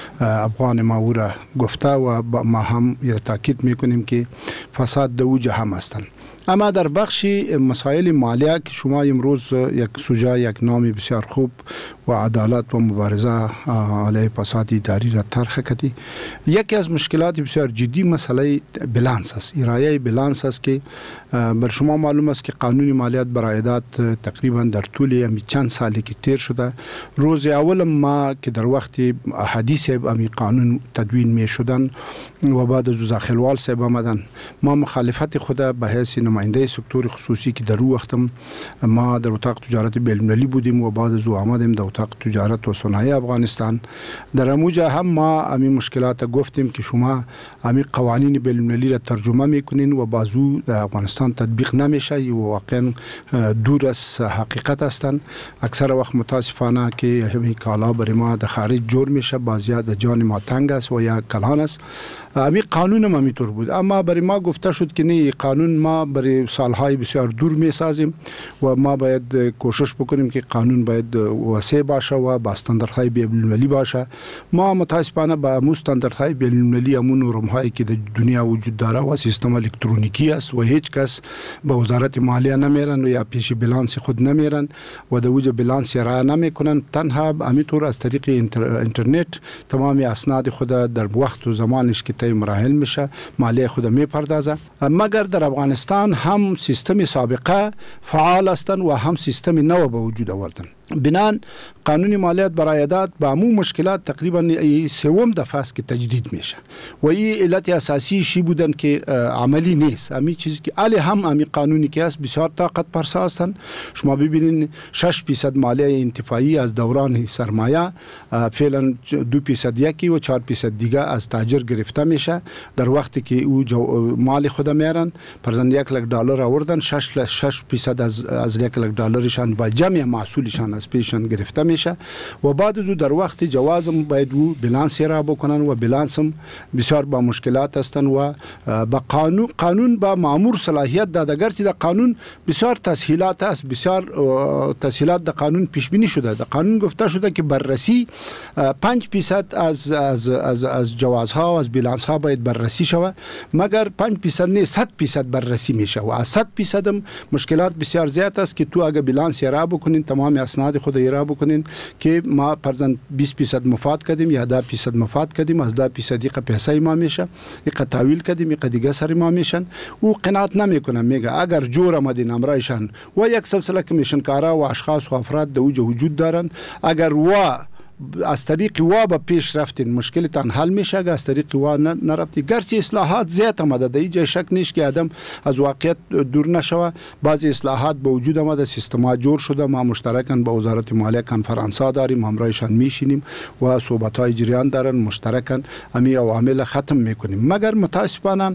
افغان ما او را گفته و ما هم تاکید میکنیم که فساد در اوج هم هستند. اما در بخش مسائل مالیه که شما امروز یک سوژه یک نام بسیار خوب و عدالت و مبارزه علیه فساد اداری را طرح کردی، یکی از مشکلات بسیار جدی مسئله بلانس است، ارائه بلانس است که بر شما معلوم است که قانون مالیات بر عایدات تقریبا در طول چند سالی که تیر شده، روز اول ما که در وقت حدیث امی قانون تدوین می شدن و بعد از داخلوال صاحب آمدن، ما مخالفت خود به حیث نماینده سکتور خصوصی که در او وقتم ما در اتاق تجارت بین‌المللی بودیم و بعد از او آمدیم در اتاق تجارت و صنایع افغانستان. در اموجه هم ما امی مشکلات گفتیم که شما امی قوانین بین‌المللی را ترجمه میکنین و بازو در افغانستان تطبیق نمیشه و واقعا دور از حقیقت هستند. اکثر وقت متاسفانه که همین کالا برای ما در خارج جور میشه، بعضیا در جان ما تنگ است و یا کلان است. امی قانون ما میطور بود، اما برای ما گفته شد که نه، قانون ما برای سالهای بسیار دور میسازیم و ما باید کوشش بکنیم که قانون باید وسیع باشه و با استانداردهای بین‌المللی باشه. ما متاسفانه با امو استانداردهای بین‌المللی همون نرم‌هایی که در دنیا وجود داره و سیستم الکترونیکی است و هیچ کس به وزارت مالیه نمیرن و یا پیش بلانس خود نمیرن و در وجه بلانس را نمیکنن، تنها همینطور از طریق اینترنت تمام اسناد خود در وقت و زمانش که طی مراحل میشه مالیه خود میپردازه. مگر در افغانستان هم سیستم سابقه فعال هستند و هم سیستم نو به وجود آوردن. بنان قانون مالیات بر عایدات با امو مشکلات تقریبا سوم دفعه است که تجدید میشه و این علت اساسی شی بودن که عملی نیست. امی چیزی که علی هم امی قانونی که است بسیار طاقت فرسا هستند. شما ببینید شش درصد مالیه انتفاعی از دوران سرمایه فعلا دو درصد یکی و چهار درصد دیگه از تاجر گرفته میشه، در وقتی که او مال خود میارن پرزن یک لک دلار آوردن، شش درصد از از یک لک دلارشان با جمع محصولشان از پیشان گرفته میشه و بعد از او در وقت جوازم باید او بلانس را بکنن و بلانس هم بسیار با مشکلات هستند و با قانون قانون با مامور صلاحیت داد. اگر چې د قانون بسیار تسهیلات است، بسیار تسهیلات د قانون پیش بینی شده، در قانون گفته شده که بررسی پنج درصد از از از از جوازها و از بلانس ها باید بررسی شود، مگر پنج درصد نه صد درصد بررسی میشه و از صد درصد هم مشکلات بسیار زیاد است که تو اگر بلانس را بکنین تمام اسناد خود را بکنین که ما فرضاً بیست درصد مفاد کردیم یا ده درصد مفاد کردیم، از ده درصد یک پیسه ما میشه، یک تحویل کردیم، یک دیگه سر ما میشن. او قناعت نمیکنه، میگه اگر جور آمدین امرایشان و یک سلسله کمیشن کارا و اشخاص و افراد در اوج وجود دارن، اگر و از طریق وا به پیش رفتین مشکلتان حل میشه، اگر از طریق وا نرفتی گرچه اصلاحات زیاد آمده در اینجا شک نیست که آدم از واقعیت دور نشوه، بعضی اصلاحات به وجود آمده، سیستمات جور شده، ما مشترکاً با وزارت مالیه کنفرانس ها داریم، همراهشان میشینیم و صحبت های جریان دارن، مشترکاً امی عوامل ختم میکنیم. مگر متاسفانه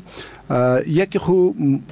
یکی خو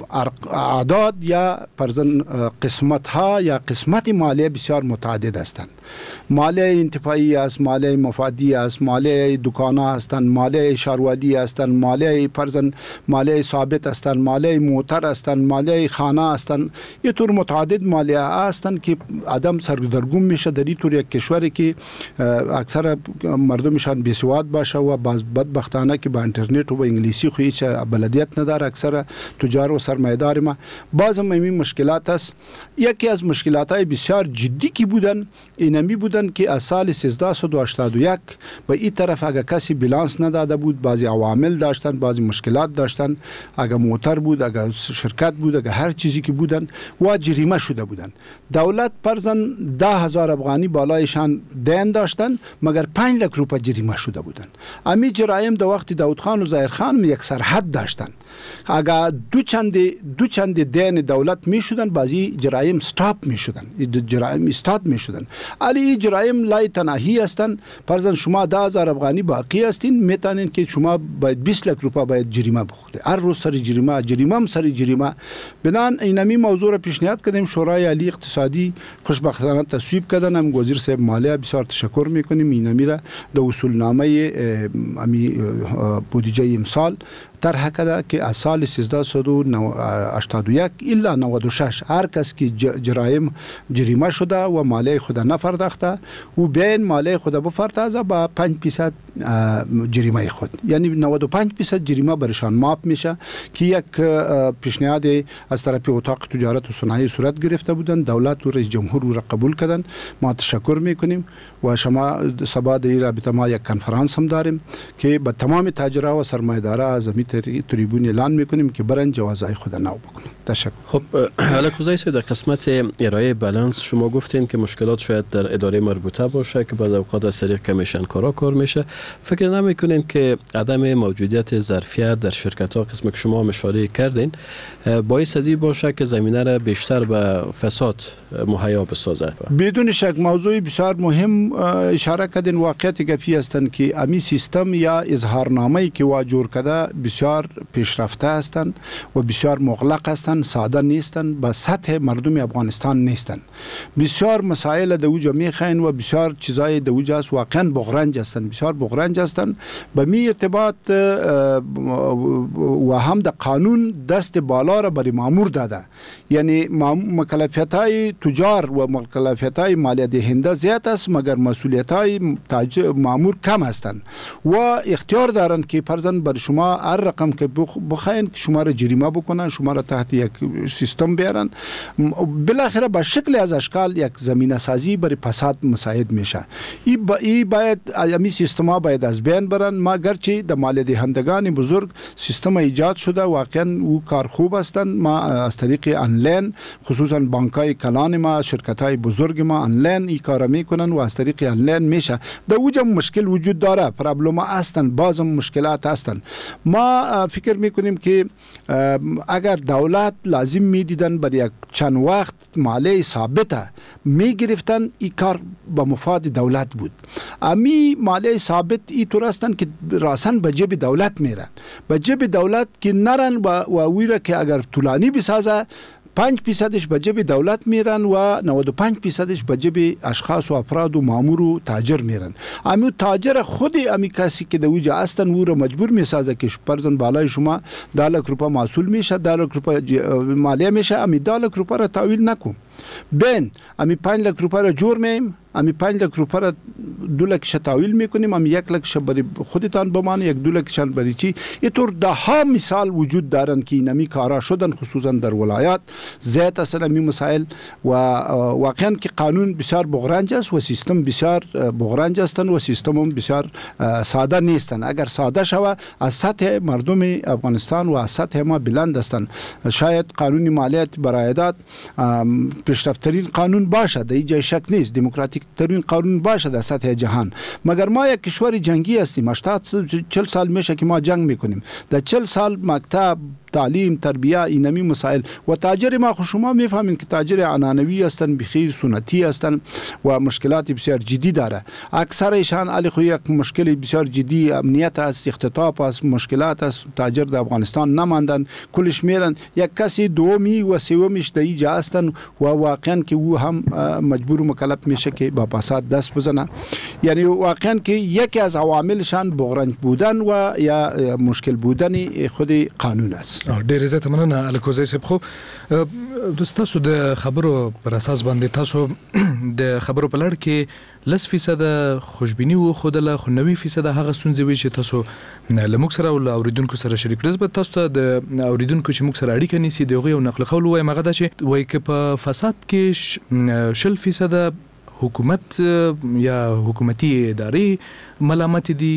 اعداد یا فرضاً قسمت ها یا قسمت مالیه بسیار متعدد هستند. مالیه انتفاعی است، مالیه مفادی است، مالیه دکانه هستند، مالیه شهروادی هستند، مالیه فرضاً مالیه ثابت هستند، مالیه موتر هستند، مالیه خانه هستند. یه طور متعدد مالیه هستند که آدم سردرگم میشه در این طور یک کشوری که اکثر مردمشان بیسواد باشه و بدبختانه که با اینترنت و با انگلیسی خو هیچ بلدیت نداره نداره. اکثر تجار و سرمایه‌دار ما باز هم این مشکلات است. یکی از مشکلات های بسیار جدی که بودن اینمی بودن که از سال سیزده و هشتاد و یک به این طرف اگر کسی بیلانس نداده بود، بعضی عوامل داشتن، بعضی مشکلات داشتن، اگر موتر بود، اگر شرکت بود، اگر هر چیزی که بودن و جریمه شده بودن. دولت پرزن ده هزار افغانی بالایشان دین داشتن مگر پنج لک روپه جریمه شده بودن. امی جرایم در وقت داود خان و ظاهر خان یک سرحد داشتن. اگر دو چند دو چند دین دولت می شدن بعضی جرایم استاپ می شدن، جرایم استاد می شدن. علی جرایم لای تناهی هستن. پرزن شما ده هزار افغانی باقی هستین، میتونین که شما باید بیست لک روپه باید جریمه بخورید. هر روز سر جریمه، جریمه هم سر جریمه. بنان اینمی موضوع را پیشنهاد کردیم. شورای عالی اقتصادی خوشبختانه تصویب کردن. هم وزیر صاحب مالیه بسیار تشکر میکنیم. اینمی را در اصول نامه امی بودجه امسال طرح کرده که از سال سیزده و هشتاد و یک الا نود و شش هر کس که جرایم جریمه شده و مالیه خود نپرداخته و بین مالیه خود بپردازه با پنج درصد جریمه خود، یعنی نود و پنج درصد جریمه برشان معاف میشه که یک پیشنهاد از طرف اتاق تجارت و صنایع صورت گرفته بودن. دولت و رئیس جمهور را قبول کردن. ما تشکر میکنیم و شما سبا در رابطه ما یک کنفرانس هم داریم که با تمام تاجرها و سرمایه‌دارا از امی تریبون اعلان میکنیم که برن جوازهای خود نو بکنن. تشکر. خب حالا کوزای سید در قسمت ارائه بالانس شما گفتین که مشکلات شاید در اداره مربوطه باشه که بعضی اوقات از طریق کمیشن کارا کار میشه. فکر نمیکنین که عدم موجودیت ظرفیت در شرکت ها قسم که شما اشاره کردین باعث ازی باشه که زمینه را بیشتر به فساد مهیا بسازه؟ بدون شک موضوع بسیار مهم اشاره کردین. واقعیت گپی هستند که امی سیستم یا اظهارنامه‌ای که واجور کرده بسیار پیشرفته هستند و بسیار مغلق هستند، ساده نیستند، به سطح مردم افغانستان نیستند. بسیار مسائل دوجا میخواین و بسیار چیزای دوجا است واقعا بغرنج هستند، بسیار بغرنج هستند. به می ارتباط و هم د قانون دست بالا را بر مامور داده، یعنی مکلفیت های تجار و مکلفیت های مالیه دهنده زیاد است مگر مسئولیت های مامور کم هستند و اختیار دارند که فرضاً بر شما هر رقم که بخواین که شما را جریمه بکنن، شما را تحت یک سیستم بیارن، بالاخره به شکل از اشکال یک زمینه سازی برای فساد مساعد میشه. ای با ای باید امی سیستم ها باید از بین برن. ما گرچه در مالیه دهندگان بزرگ سیستم ایجاد شده، واقعا او کار خوب هستند. ما از طریق آنلاین خصوصا بانکای کلان ما، شرکت های بزرگ ما آنلاین این کار میکنن و از طریق آنلاین میشه. در اوجا مشکل وجود داره، پرابلم هستند، بازم مشکلات هستند. ما فکر میکنیم که اگر دولت لازم میدیدن برای یک چند وقت مالیه ثابته میگرفتن، این کار با مفاد دولت بود. امی مالیه ثابت ای طور هستند که راسن به جیب دولت میرن، به جیب دولت که نرن و ویره که اگر طولانی بسازه پنج درصدش به جیب دولت میرن و نود و پنج درصدش به جیب اشخاص و افراد و مامور و تاجر میرن. امی تاجر خود امی کسی که دوجا هستن او رو مجبور میسازه که پرزن بالای شما ده لک روپه محصول میشه، ده لک روپه مالیه میشه، امی ده لک روپه را تحویل نکن. بین امی پنج لک روپه را جور میم، امی پنج لک روپه را دو لکش تحویل میکنیم، امی یک لکش برای خودتان بمانه، یک دو لکشان برای چی. اینطور ده ها مثال وجود دارن که اینمی کارا شدن، خصوصا در ولایات زیاد اصلا امی مسائل و واقعا که قانون بسیار بغرنج است و سیستم بسیار بغرنج هستند و سیستم هم بسیار ساده نیستند. اگر ساده شوه از سطح مردم افغانستان و از سطح ما بلند هستند. شاید قانون مالیات برایداد پیشرفت‌ترین قانون باشه، در اینجا شک نیست، دموکراتیک ترین قانون باشه در سطح جهان، مگر ما یک کشور جنگی هستیم. هشتاد چهل سال میشه که ما جنگ میکنیم. در چهل سال مکتب، تعلیم، تربیه، اینمی مسائل و تاجر ما خو شما میفهمین که تاجر عنعنوی هستن، بخیر سنتی هستن و مشکلات بسیار جدی داره. اکثر ایشان علی خو یک مشکل بسیار جدی امنیت است، اختطاف است، مشکلات است. تاجر در افغانستان نماندن، کلش میرن. یک کسی دومی و سومیش در اینجا هستن و واقعا که او هم مجبور و مکلف میشه که با فساد دست بزنه. یعنی واقعا که یکی از عواملشان بغرنج بودن و یا مشکل بودن خود قانون است. ډېر عزت مننه الکوزی صاحب. خو تاسو د خبرو پر اساس باندې تاسو د خبرو په لړ کې لس فیصد خوشبینی و خودله خو نوي فیصد هغه ستونزې وي چې تاسو لموږ سره او اوریدونکو سره شریک کړئ. به تاسو ته د اوریدونکو چې موږ سره اړیکه نیسي دغه یو نقل قول وایم هغه دا چې وایي چې په فساد کې شل فیصد حکومت یا حکومتي ادارې ملامت دي،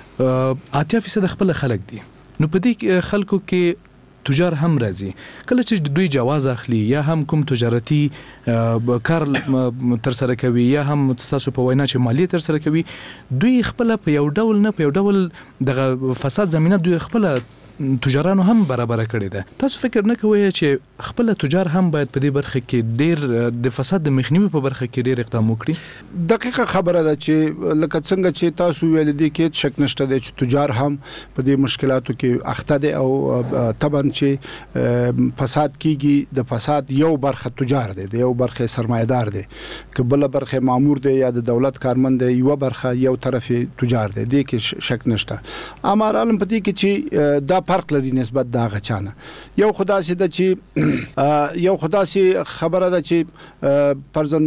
اتیا فیصد خپل خلک دي. نو په دې خلکو کې تجار هم راځي. کله چې دوی جواز اخلي یا هم کوم تجارتي کار تر سره کوي یا هم تاسو په وینا چې مالی تر سره کوي، دوی خپل په یو ډول نه په یو ډول د فساد زمينه دوی خپل تجارانو هم برابر کړی ده. تاسو فکر نه کوئ چې خپل تجار هم باید په دې برخه کې ډیر د فساد د مخنیوي په برخه کې ډیر اقدام وکړي؟ دقیقه خبره ده چې لکه څنګه چې تاسو ویل دي کې شک نشته دی چې تجار هم په دې مشکلاتو کې اخته دي او طبعا چې فساد کیږي د فساد یو برخه تجار دی، د یو برخه سرمایدار دی، کبل برخه مامور دی یا د دولت کارمند دی، یو برخه یو طرف تجار دی، دې کې شک نشته. امر علم پدې کې چې دا فرق لري نسبت دا غچانه. یو خدا سي د چې یو خدا سي خبره ده چې پرځن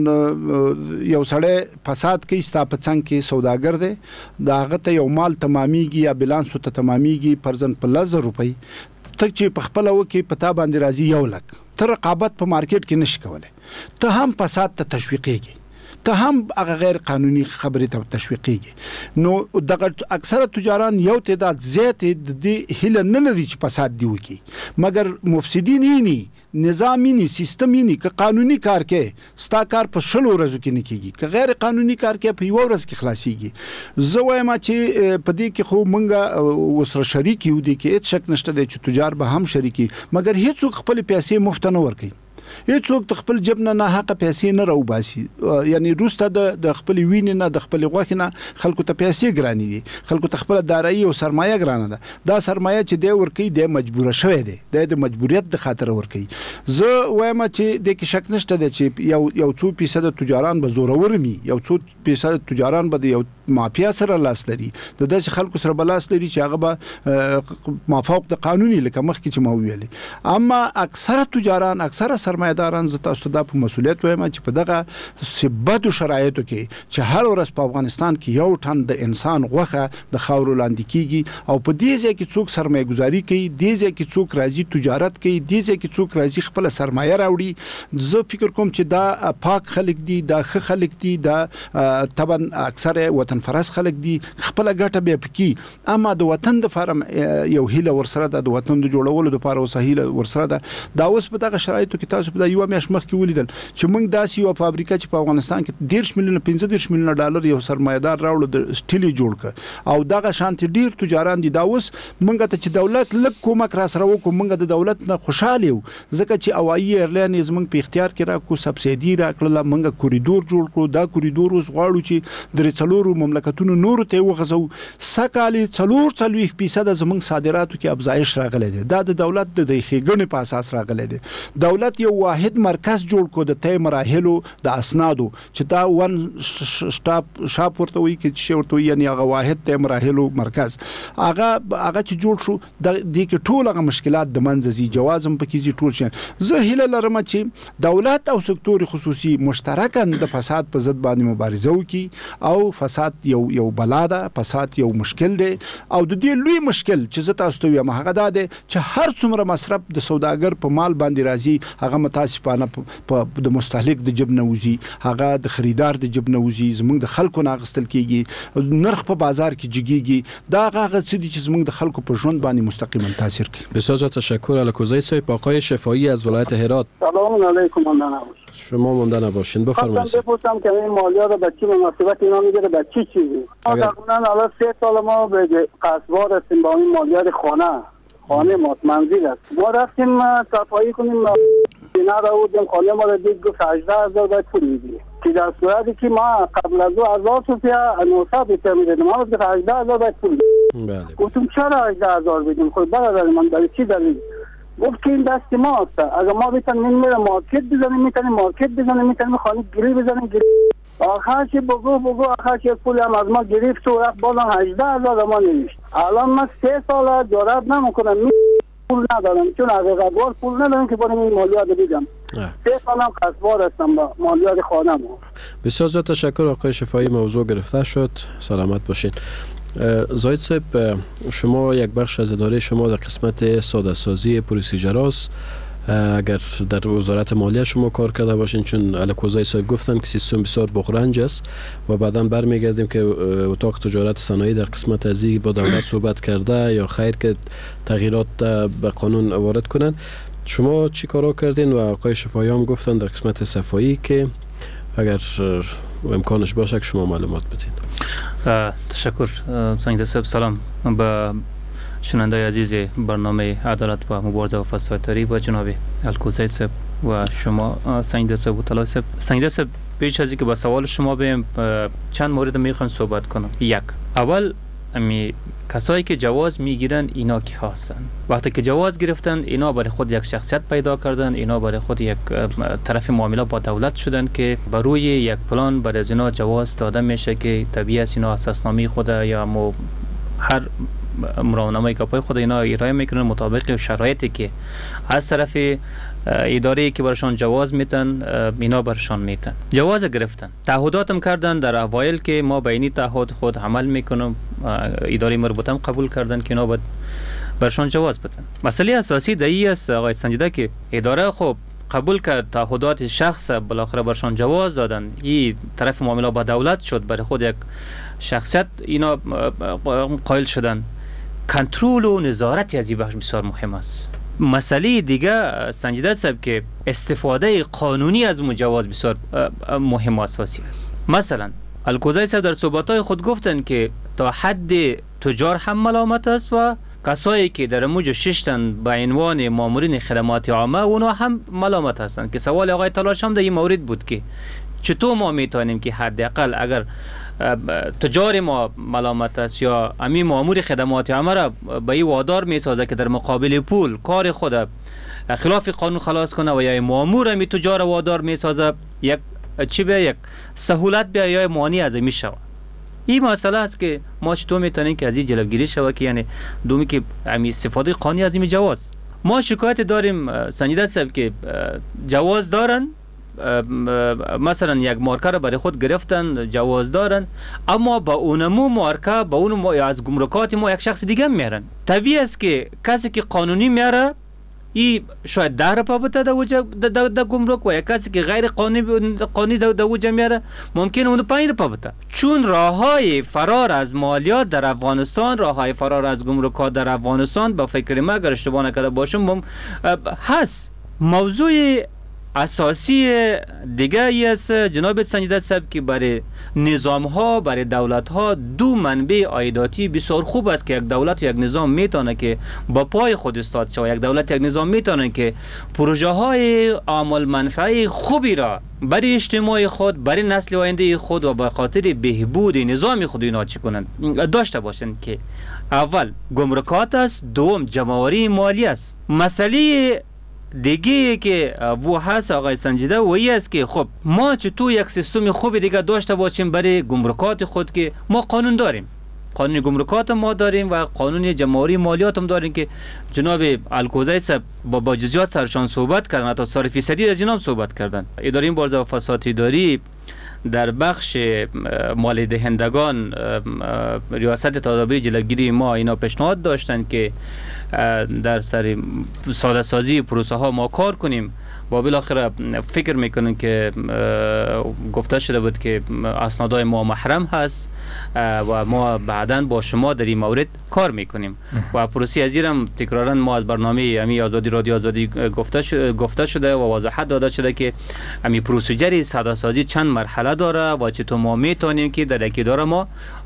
یو سړی فساد کوي ستا په څنګ کې سوداګر دی، دا هغه ته یو مال تماميږي یا بیلانس ته تماميږي پرځن په لز روپۍ تک چې په خپل وکي پتا باندې راځي یو لک تر رقابت په مارکیټ کې نشي کولای، ته هم فساد ته تشویقيږي، ته هم هغه غیر قانوني خبرې ته تشویقيږي. نو دغه اکثره تجاران یو تعداد زیات د هله نه لري چې فساد دی وکي، مګر مفسدين ني نظامی ني سیستم ني ک قانوني کار کې ستا کار په شلو ورځو کې نه کیږي، ک غیر قانوني کار کې په یو ورځ کې خلاصيږي. زه وایم چې په دې کې خو مونږه وسره شریک یو دي کې هیڅ شک نشته چې تجار به هم شریکي، مګر هیڅوک خپل پیسې مفت نه ورکوي، هیڅوک د خپل جب نه نه حق پیسې نه راوباسي. یعنی روسته د د خپل وینې نه د خپل غوښ نه خلکو ته پیسې ګرانی دي، خلکو ته خپل دارایی او سرمایه ګرانه ده. دا سرمایه چې دی ورکی د مجبوره شوی دی، د مجبوریت د خاطر ورکی. زه وایم چې د کې شک نشته دی چې یو یو څو فیصد تجاران به زورور مي، یو څو فیصد تجاران به یو مافیا سره لاس لري، د داسې خلکو سره بلاس لري چې هغه به مافوق د قانوني لکه مخکې چې ما ویلي. اما اکثره تجاران اکثره سرمایداران زه تاسو ته په مسولیت وایم چې په دغه سبدو شرایطو کې چې هر ورځ په افغانستان کې یو ټن د انسان غوښه د خاورو لاندې کیږي او په دې ځای کې څوک سرمایه گزاري کوي، دې ځای کې څوک راځي تجارت کوي، دې ځای کې څوک راځي خپل سرمایه راوړي. زه فکر کوم چې دا پاک خلک دي، دا ښه خلک دي، دا طبعا اکثره وطن فرس خلک دي، خپل ګټه به پکې. اما د وطن د فارم یو هیله ورسره د وطن د جوړولو د لپاره وسهیله ورسره ده. دا اوس په دغه شرایطو کې تاسو په یو میاشت مخکې ولیدل چې موږ داسې یو فابریکه چې په افغانستان کې ډېر ملیونه پنځه دېرش ملیونه ډالر یو سرمایدار راوړو د سټیل جوړ ک او دغه شانتي ډېر تجاران دي. دا اوس موږ ته چې دولت لک کومک را سره وکړو، موږ د دولت نه خوشاله یو ځکه چې هوایي ایرلاین زموږ په اختیار کې راکو، سبسایډي راکړه، موږ کوریډور جوړ کړو. دا کوریډور اوس غواړو چې درې څلورو مملکتونو نور ته وغځو. سکالي څلور څلويخ فیصد زموږ صادراتو کې افزایش راغلی دی. دا د دولت د ښېګڼې په اساس راغلی دی. دولت یو واحد مرکز جوړ کو د تای مراحلو د اسنادو چې دا ون سټاپ شاپ ورته وي کې چې ورته یعنی هغه واحد تای مراحلو مرکز هغه هغه چې جوړ شو د دې کې ټول هغه مشکلات د منځي جوازم پکې زی ټول شي. زه هیله لرم چې دولت او سکتور خصوصي مشترکاً د فساد په ضد باندې مبارزه وکړي او فساد یو یو بلا ده، فساد یو مشکل دی او د دې لوی مشکل چې زه تاسو ته وایم هغه ده چې هر څومره مصرف د سوداګر په مال باندې راځي هغه متاسفانه په د مستهلک د جب نه وزي، هغه د خریدار د جب نه وزي، زموږ د خلکو نه غستل کیږي، نرخ په بازار کې جګیږي. دا هغه څه دي چې زموږ د خلکو په ژوند باندې مستقیما تاثیر کوي. بسیار تشکر الکوزی صاحب. آقای شفایی از ولایت هرات. سلام علیکم. شما مونده نباشین، بفرمایید. خواستم بپرسم که این مالیات به چی مناسبت اینا میگیره، به چی چیزی؟ ما تقریبا الان سه سال ما به قصب‌ها رسیم با این مالیات خانه خانه ما منزل است. ما رفتیم صفایی کنیم اینا را بودیم، خانه ما را دید گفت هجده هزار باید پول میدی که در صورتی که ما قبل از دو هزار روپیه نهصد روپیه میدادیم، ما گفت هجده هزار باید پول بدیم. گفتم چرا هجده هزار بدیم؟ خود برادر من برای چی دلیل؟ گفت که این دست ما است، اگر ما بتونیم این میره مارکت بزنیم میتونیم مارکت بزنیم میتونیم خانه گری بزنیم گری. آخر چه بگو بگو آخر چه پول هم از ما گرفت و رفت بازم هجده هزار ما نوشت. الان من سه سال جرأت نمیکنم پول ندارم، چون حقیقت‌وار پول ندارم که برای این مالیات بدم. سه سالم قصبار هستم با مالیات خانم. بسیار زیاد تشکر آقای شفایی. موضوع گرفته شد. سلامت باشین. زاید صاحب، شما یک بخش از اداره شما در قسمت ساده سازی پروسیجراست. اگر در وزارت مالیه شما کار کرده باشین، چون الکوزای صاحب گفتن که سیستم بسیار بغرنج است و بعدا برمیگردیم که اتاق تجارت صنایع در قسمت ازی با دولت صحبت کرده یا خیر که تغییرات به قانون وارد کنن. شما چی کارا کردین؟ و آقای شفایی هم گفتن در قسمت صفایی که اگر امکانش باشه که شما معلومات بدین. تشکر سنجیده صاحب. سلام به شنونده عزیز برنامه عدالت و مبارزه و فساداری و جناب الکوزی صاحب و شما سنجیده صاحب و طلای صاحب. سنجیده صاحب، پیش از اینکه با سوال شما بیم چند مورد میخوام صحبت کنم. یک، اول امی کسایی که جواز میگیرن اینا کی هستن؟ وقتی که جواز گرفتن اینا برای خود یک شخصیت پیدا کردن، اینا برای خود یک طرف معامله با دولت شدن که بر روی یک پلان برای از اینا جواز داده میشه که طبیعی است اینا اساسنامه خود یا مو هر مرامنامه که پای خود اینا ارائه میکنن مطابق شرایطی که از طرف اداره که برشان جواز میتن اینا برشان میتن. جواز گرفتن، تعهداتم کردن در اوایل که ما بینی تعهد خود عمل میکنم، اداره مربوطه هم قبول کردن که اینا باید برشان جواز بدن. مسئله اساسی دایی است آقای سنجیده که اداره خب قبول کرد تعهدات شخص بالاخره برشان جواز دادن، این طرف معامله با دولت شد، برای خود یک شخصیت اینا قائل شدن. کنترل و نظارت از این بخش بسیار مهم است. مسئله دیگه سنجیده صاحب که استفاده قانونی از مجوز بسیار مهم و اساسی است. مثلا الکوزی صاحب در صحبت‌های خود گفتن که تا حد تجار هم ملامت است و کسایی که در موج ششتن به عنوان مامورین خدمات عامه اونا هم ملامت هستند. که سوال آقای تلاش هم در این مورد بود که چطور ما میتونیم که حداقل اگر تجار ما ملامت است یا امی مامور خدمات عامه را به این وادار میسازه که در مقابل پول کار خود خلاف قانون خلاص کنه و یا مامور امی تجار وادار میسازه یک چی به یک سهولت بیا یا مانع از می شود. این مسئله است که ما چطور میتونیم که از این جلوگیری شود که یعنی دومی که امی استفاده قانونی از این جواز. ما شکایت داریم سنجیده صاحب که جواز دارن، مثلا یک مارکه را برای خود گرفتن جواز دارن، اما با اونمو مارکه با اون ما از گمرکات ما یک شخص دیگه میارن. طبیعی است که کسی که قانونی میاره ای شاید ده روپا بده در وجه در گمرک و یک کسی که غیر قانونی قانونی در وجه میاره ممکن اون پنج روپا بده. چون راههای فرار از مالیات در افغانستان، راههای فرار از گمرکات در افغانستان با فکر ما اگر اشتباه نکرده باشم هست. موضوع اساسی دیگه ای است جناب سنجیده صاحب که برای نظام ها برای دولت ها دو منبع عایداتی بسیار خوب است که یک دولت یک نظام میتونه که با پای خود استاد شود. یک دولت یک نظام میتونه که پروژه های عامل منفعه خوبی را برای اجتماع خود، برای نسل آینده خود و به خاطر بهبود نظام خود اینا چی کنند داشته باشند که اول گمرکات است، دوم جمع‌آوری مالی است. مسئله دیگه که و هست آقای سنجیده و ای است که خب ما چطور یک سیستم خوب دیگه داشته باشیم برای گمرکات خود که ما قانون داریم، قانون گمرکات ما داریم و قانون جمع‌آوری مالیات هم داریم که جناب الکوزی صاحب با با جزئیات سرشان صحبت کردن، حتی صد فیصدی از اینا هم صحبت کردن. اداره مبارزه و فساد اداری در بخش مالی دهندگان ریاست تدابیر جلوگیری ما اینا پیشنهاد داشتن که در سر ساده سازی پروسه ها ما کار کنیم و بالاخره فکر میکنن که گفته شده بود که اسنادهای ما محرم هست و ما بعداً با شما در این مورد کار میکنیم و پروسه ازیرم تکرارا ما از برنامه امی آزادی رادیو آزادی گفته شده گفته شده و وضاحت داده شده که امی پروسیجر ساده سازی چند مرحله داره و چطور ما میتونیم که در یک اداره ما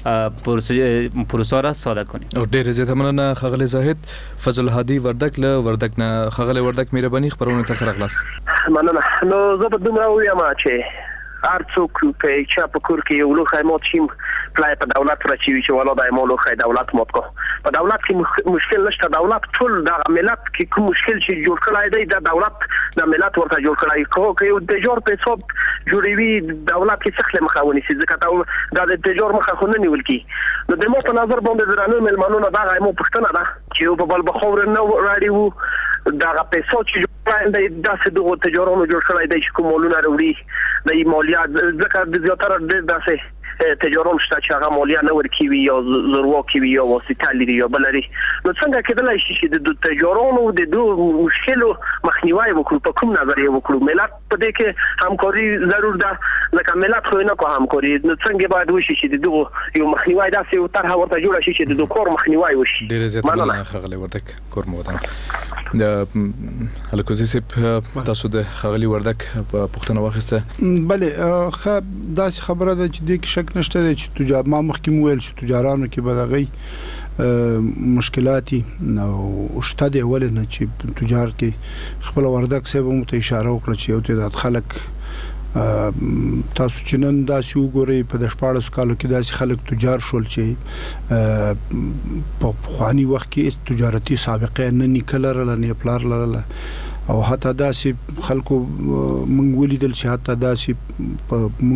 پروسه پروسه را ساده کنیم. او ډیر زیات مننه خغل زاهد. فضل هادي وردک له وردک نه خغل وردک مهرباني خبرونه ته خرغلاست. مننه. نو زه به دومره ووایم چې هر څوک که چا په کور کې یو لوښی مات شي پلای په دولت راچوي چې والا دا ما لوښی دولت مات کو. په دولت کې مشکل نشته. دولت ټول د ملت کې کوم مشکل چې جوړ کړی دی د دولت د ملت ورته جوړ کړی کو که یو د جوړ په حساب جوړوي دولت کې څخه مخاوني سي ځکه دا د تجار مخه خو نه نیول کی نو د مو په نظر باندې درانه ملمنونه دا غو پښتنه ده چې په بل بخور نه راړي وو دا پیسو چې جوړاند د داسې دغه تجارونو جوړ کړی دی چې کومولونه وروړي د مالیات ځکه د زیاتره د داسې تجارون شته چې هغه مالیه نه ورکوي یا زورواکي وي یا واسطه لري یا بل لري نو څنګه کېدلای شي چې د تجارونو د دوه مشکلو مخنیوي وکړو په کوم نظر یې وکړو ملت په دې کې همکاري ضرور ده لکه ملت خو نه کوي همکاري نو څنګه باید وشي چې د دوه یو مخنیوي داسې یو طرح ورته جوړ شي چې د دوه کور مخنیوي وشي ډیر زیات نه خغلی وردک کور مودان د الکوزي سپ تاسو د خغلی وردک په پښتنه واخسته بله خه داسې خبره ده چې د نشته چې تجار ما مخکې ویل چې تجارانو کې بدغی مشکلاتي نو شته دی ول نه چې تجار کې خپل وردک سبب مو ته اشاره وکړه چې یو تعداد خلک تاسو چې نن داسې وګورئ په د شپاړس کالو کې داسې خلک تجار شول چې په خواني وخت کې تجارتي سابقه نه نکلره نه پلار لرله او حتی داسې خلکو مونږ ولیدل چې حتی داسې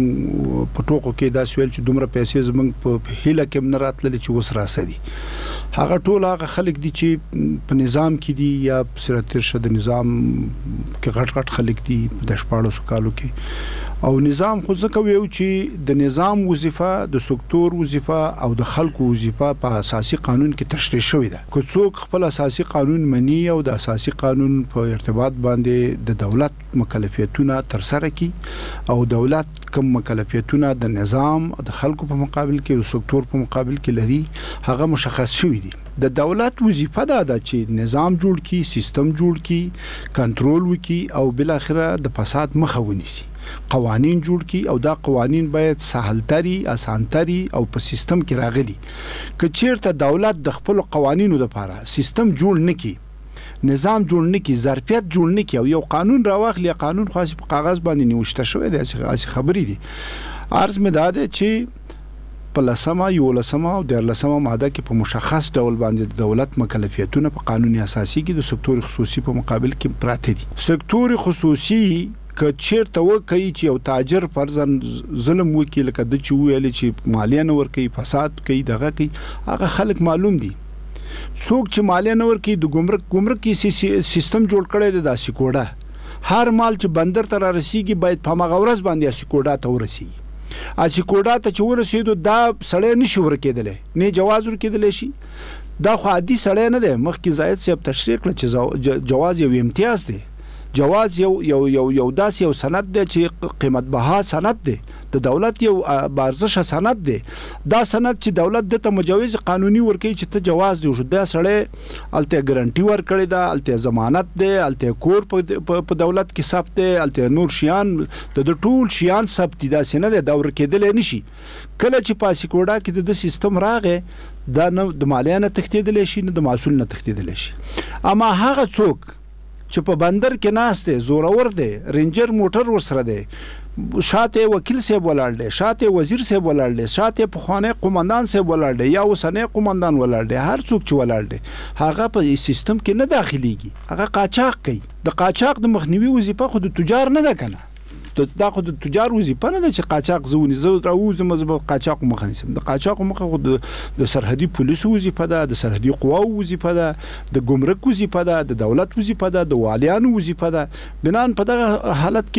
په ټوکو کې داسې ویل چې دومره پیسې زمونږ په هیله کې نه راتلل چې اوس راسدي هغه ټول هغه خلک دي چې په نظام کې دي یا سرت ارشد نظام کې غټ غټ خلک دي د شپاړس کالو کې او نظام خو ځکه ویو چې د نظام وظیفه د سکتور وظیفه او د خلکو وظیفه په اساسي قانون کې تشریح شوې ده که څوک خپل اساسي قانون مني او د اساسي قانون په ارتباط باندې د دولت مکلفیتونه تر سره کی او دولت کوم مکلفیتونه د نظام او د خلکو په مقابل کې او سکتور په مقابل کې لري هغه مشخص شوی دي د دولت وظیفه ده چې نظام جوړ کی سیستم جوړ کی کنټرول وکي او بل اخره د فساد مخه ونیسي قوانین جوړ کی او دا قوانین باید سهلتري اسانتري او په سیستم کې راغلي که چیرته دولت د خپل قوانینو لپاره سیستم جوړ نکي نظام جوړ نکي ظرفیت جوړ نکي او یو قانون راوخلی قانون خاص په کاغذ باندې نیوشته شوی دی چې خبرې دي عرض مې ده چې په لسمه یو لسمه او د لسمه ماده کې په مشخص ډول باندې د دولت مکلفیتونه په قانوني اساسي کې د سکتور خصوصي په مقابل کې پراته دي سکتور خصوصي که چیرته وکړي چې یو تاجر فرضاً ظلم وکړي لکه د چې ویل چې مالیه نه ورکوي فساد کوي دغه کوي هغه خلک معلوم دي څوک چې مالیه نه ورکوي د ګمرک ګمرک کې سیستم جوړ کړی دی داسې کوډه هر مال چې بندر ته رارسیږي باید په هغه ورځ باندې اسې کوډه ته ورسیږي اسې کوډه ته چې ورسېدو دا سړی نشي ورکېدلی نه جواز ورکېدلی شي دا خو عادي سړی نه دی مخکې زاید صاحب تشریح کړه چې جواز یو امتیاز دی جواز یو یو یو یو داس یو سند دی چې قیمت بها سند دی د دولت یو بارزش سند دی دا سند چې دولت د ته مجوز قانوني ورکړي چې ته جواز دی شو دا سړی الته ګارانټي ورکړي دا الته ضمانت دی الته کور په دولت کې ثبت دی الته نور شیان د ټول شیان ثبت دي دا سند دی دا ورکېدل نشي کله چې پاسې کوډا کې د سیستم راغې دا نه د مالیه نه تختیدل شي نه د محصول نه تختیدل شي اما هغه څوک چې په بندر کې ناشته زورور دی رینجر موټر ورسره دی شاته وکیل صاحب ولاړ دی شاته وزیر صاحب ولاړ دی شاته په خانه قومندان صاحب ولاړ دی یا وسنه قومندان ولاړ دی هر څوک چې ولاړ دی هغه په سیستم کې نه داخليږي هغه قاچاق کوي د قاچاق د مخنیوي وظیفه خو د تجار نه ده کنه دا خو د تجار وظیفه نه ده چې قاچاق زونی زو راوځم زه قاچاق مخ نسم د قاچاق مخ خو د سرحدي پولیس وظیفه ده د سرحدي قواو وظیفه ده د ګمرک وظیفه ده د دولت وظیفه ده د والیانو وظیفه ده بنان په دغه حالت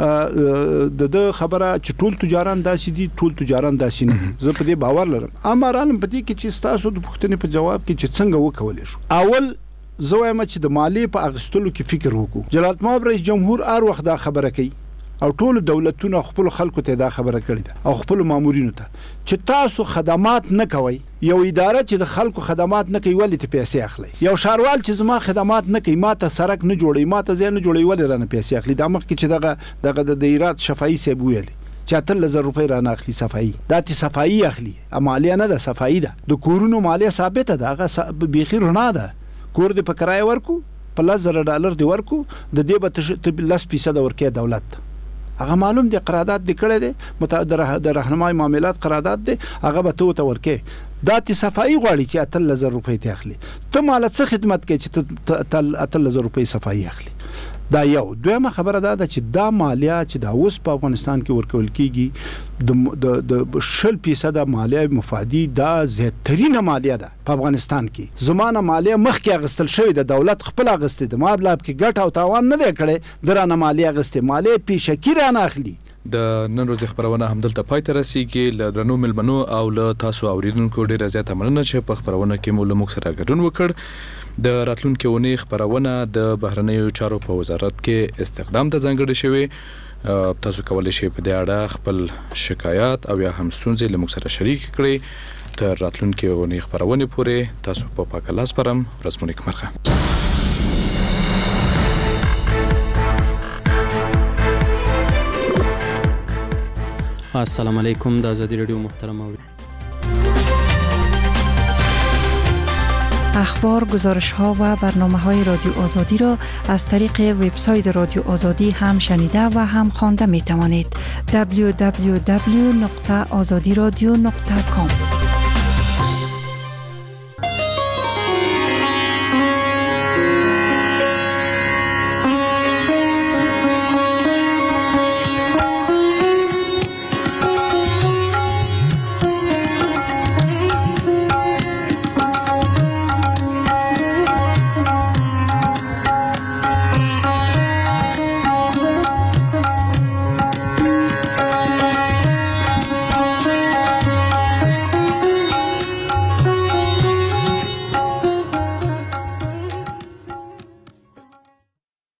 کې د خبره چې ټول تجاران داسې دي ټول تجاران داسې نه زه په دې باور لرم اما رالم په دې کې چې تاسو د پوښتنې په جواب کې چې څنګه وکولې شو اول زه وایم چې د مالی په اغستلو کې فکر وکړو جلالت مآب رئیس جمهور هر وخت دا خبره کوي او ټول دولتونه خپل خلکو ته دا خبره کړې ده او خپل مامورینو ته چې تاسو خدمات نه کوي یو اداره چې د خلکو خدمات نه کوي ولې ته پیسې اخلي یو شاروال چې زما خدمات نه کوي ماته سرک نه جوړي ماته ځای نه جوړي ولې رانه پیسې اخلي دا مخ کې چې دغه دغه د ایراد شفاهي سیب ویل چې اتل لزر روپۍ رانه اخلي صفائی دا تی صفائی اخلي مالیه نه ده صفائی ده د کورونو مالیه ثابته ده هغه بيخي رڼا ده کور دې په کرای ورکو په لزر ډالر دی ورکو د دې به لس فیصد ورکې دولت هغه معلوم دي قرارداد د کړه دي متعدد د راهنمای معاملات قرارداد دي هغه به تو ته ورکې دا تی صفائی غواړي چې اتل لزر روپۍ ته اخلي ته مال څه خدمت کوي چې اتل لزر روپۍ صفائی اخلي دا یو دویمه خبره ده چې دا مالیه چې دا اوس په افغانستان کې ورکول کیږي د د شل فیصد مالیه مفادی دا زیاترینه مالیه ده په افغانستان کې. زمانه مالیه مخکې اغستل شوې د دولت خپل اغستې د مابلاب کې ګټه او تاوان نه دی کړی درانه مالیه اغستې مالیه پیشکی رانه اخلي. د نن ورځې خبرونه همدلته پای ته رسیږي. له درنو ملمنو او له تاسو اوریدونکو ډیره زیاته مننه چې په خبرونه کې مو له موږ سره ګډون وکړ. د راتلونکي اونۍ خبرونه د بهرنیو چارو په وزارت کې استخدام ته ځانګړې شوې. تاسو کولی شئ په دې اړه خپل شکایات او یا هم ستونزې له موږ سره شریک کړئ. تر راتلونکي اونۍ خبرونه پورې تاسو په پاک الله سپارم. ورځ مو نیکمرغه. السلام علیکم. د آزادی رادیو محترم اوریدونکو، اخبار، گزارش ها و برنامه های رادیو آزادی را از طریق وبسایت رادیو آزادی هم شنیده و هم خوانده می توانید. دبلیو دبلیو دبلیو نقطه آزادی رادیو نقطه کام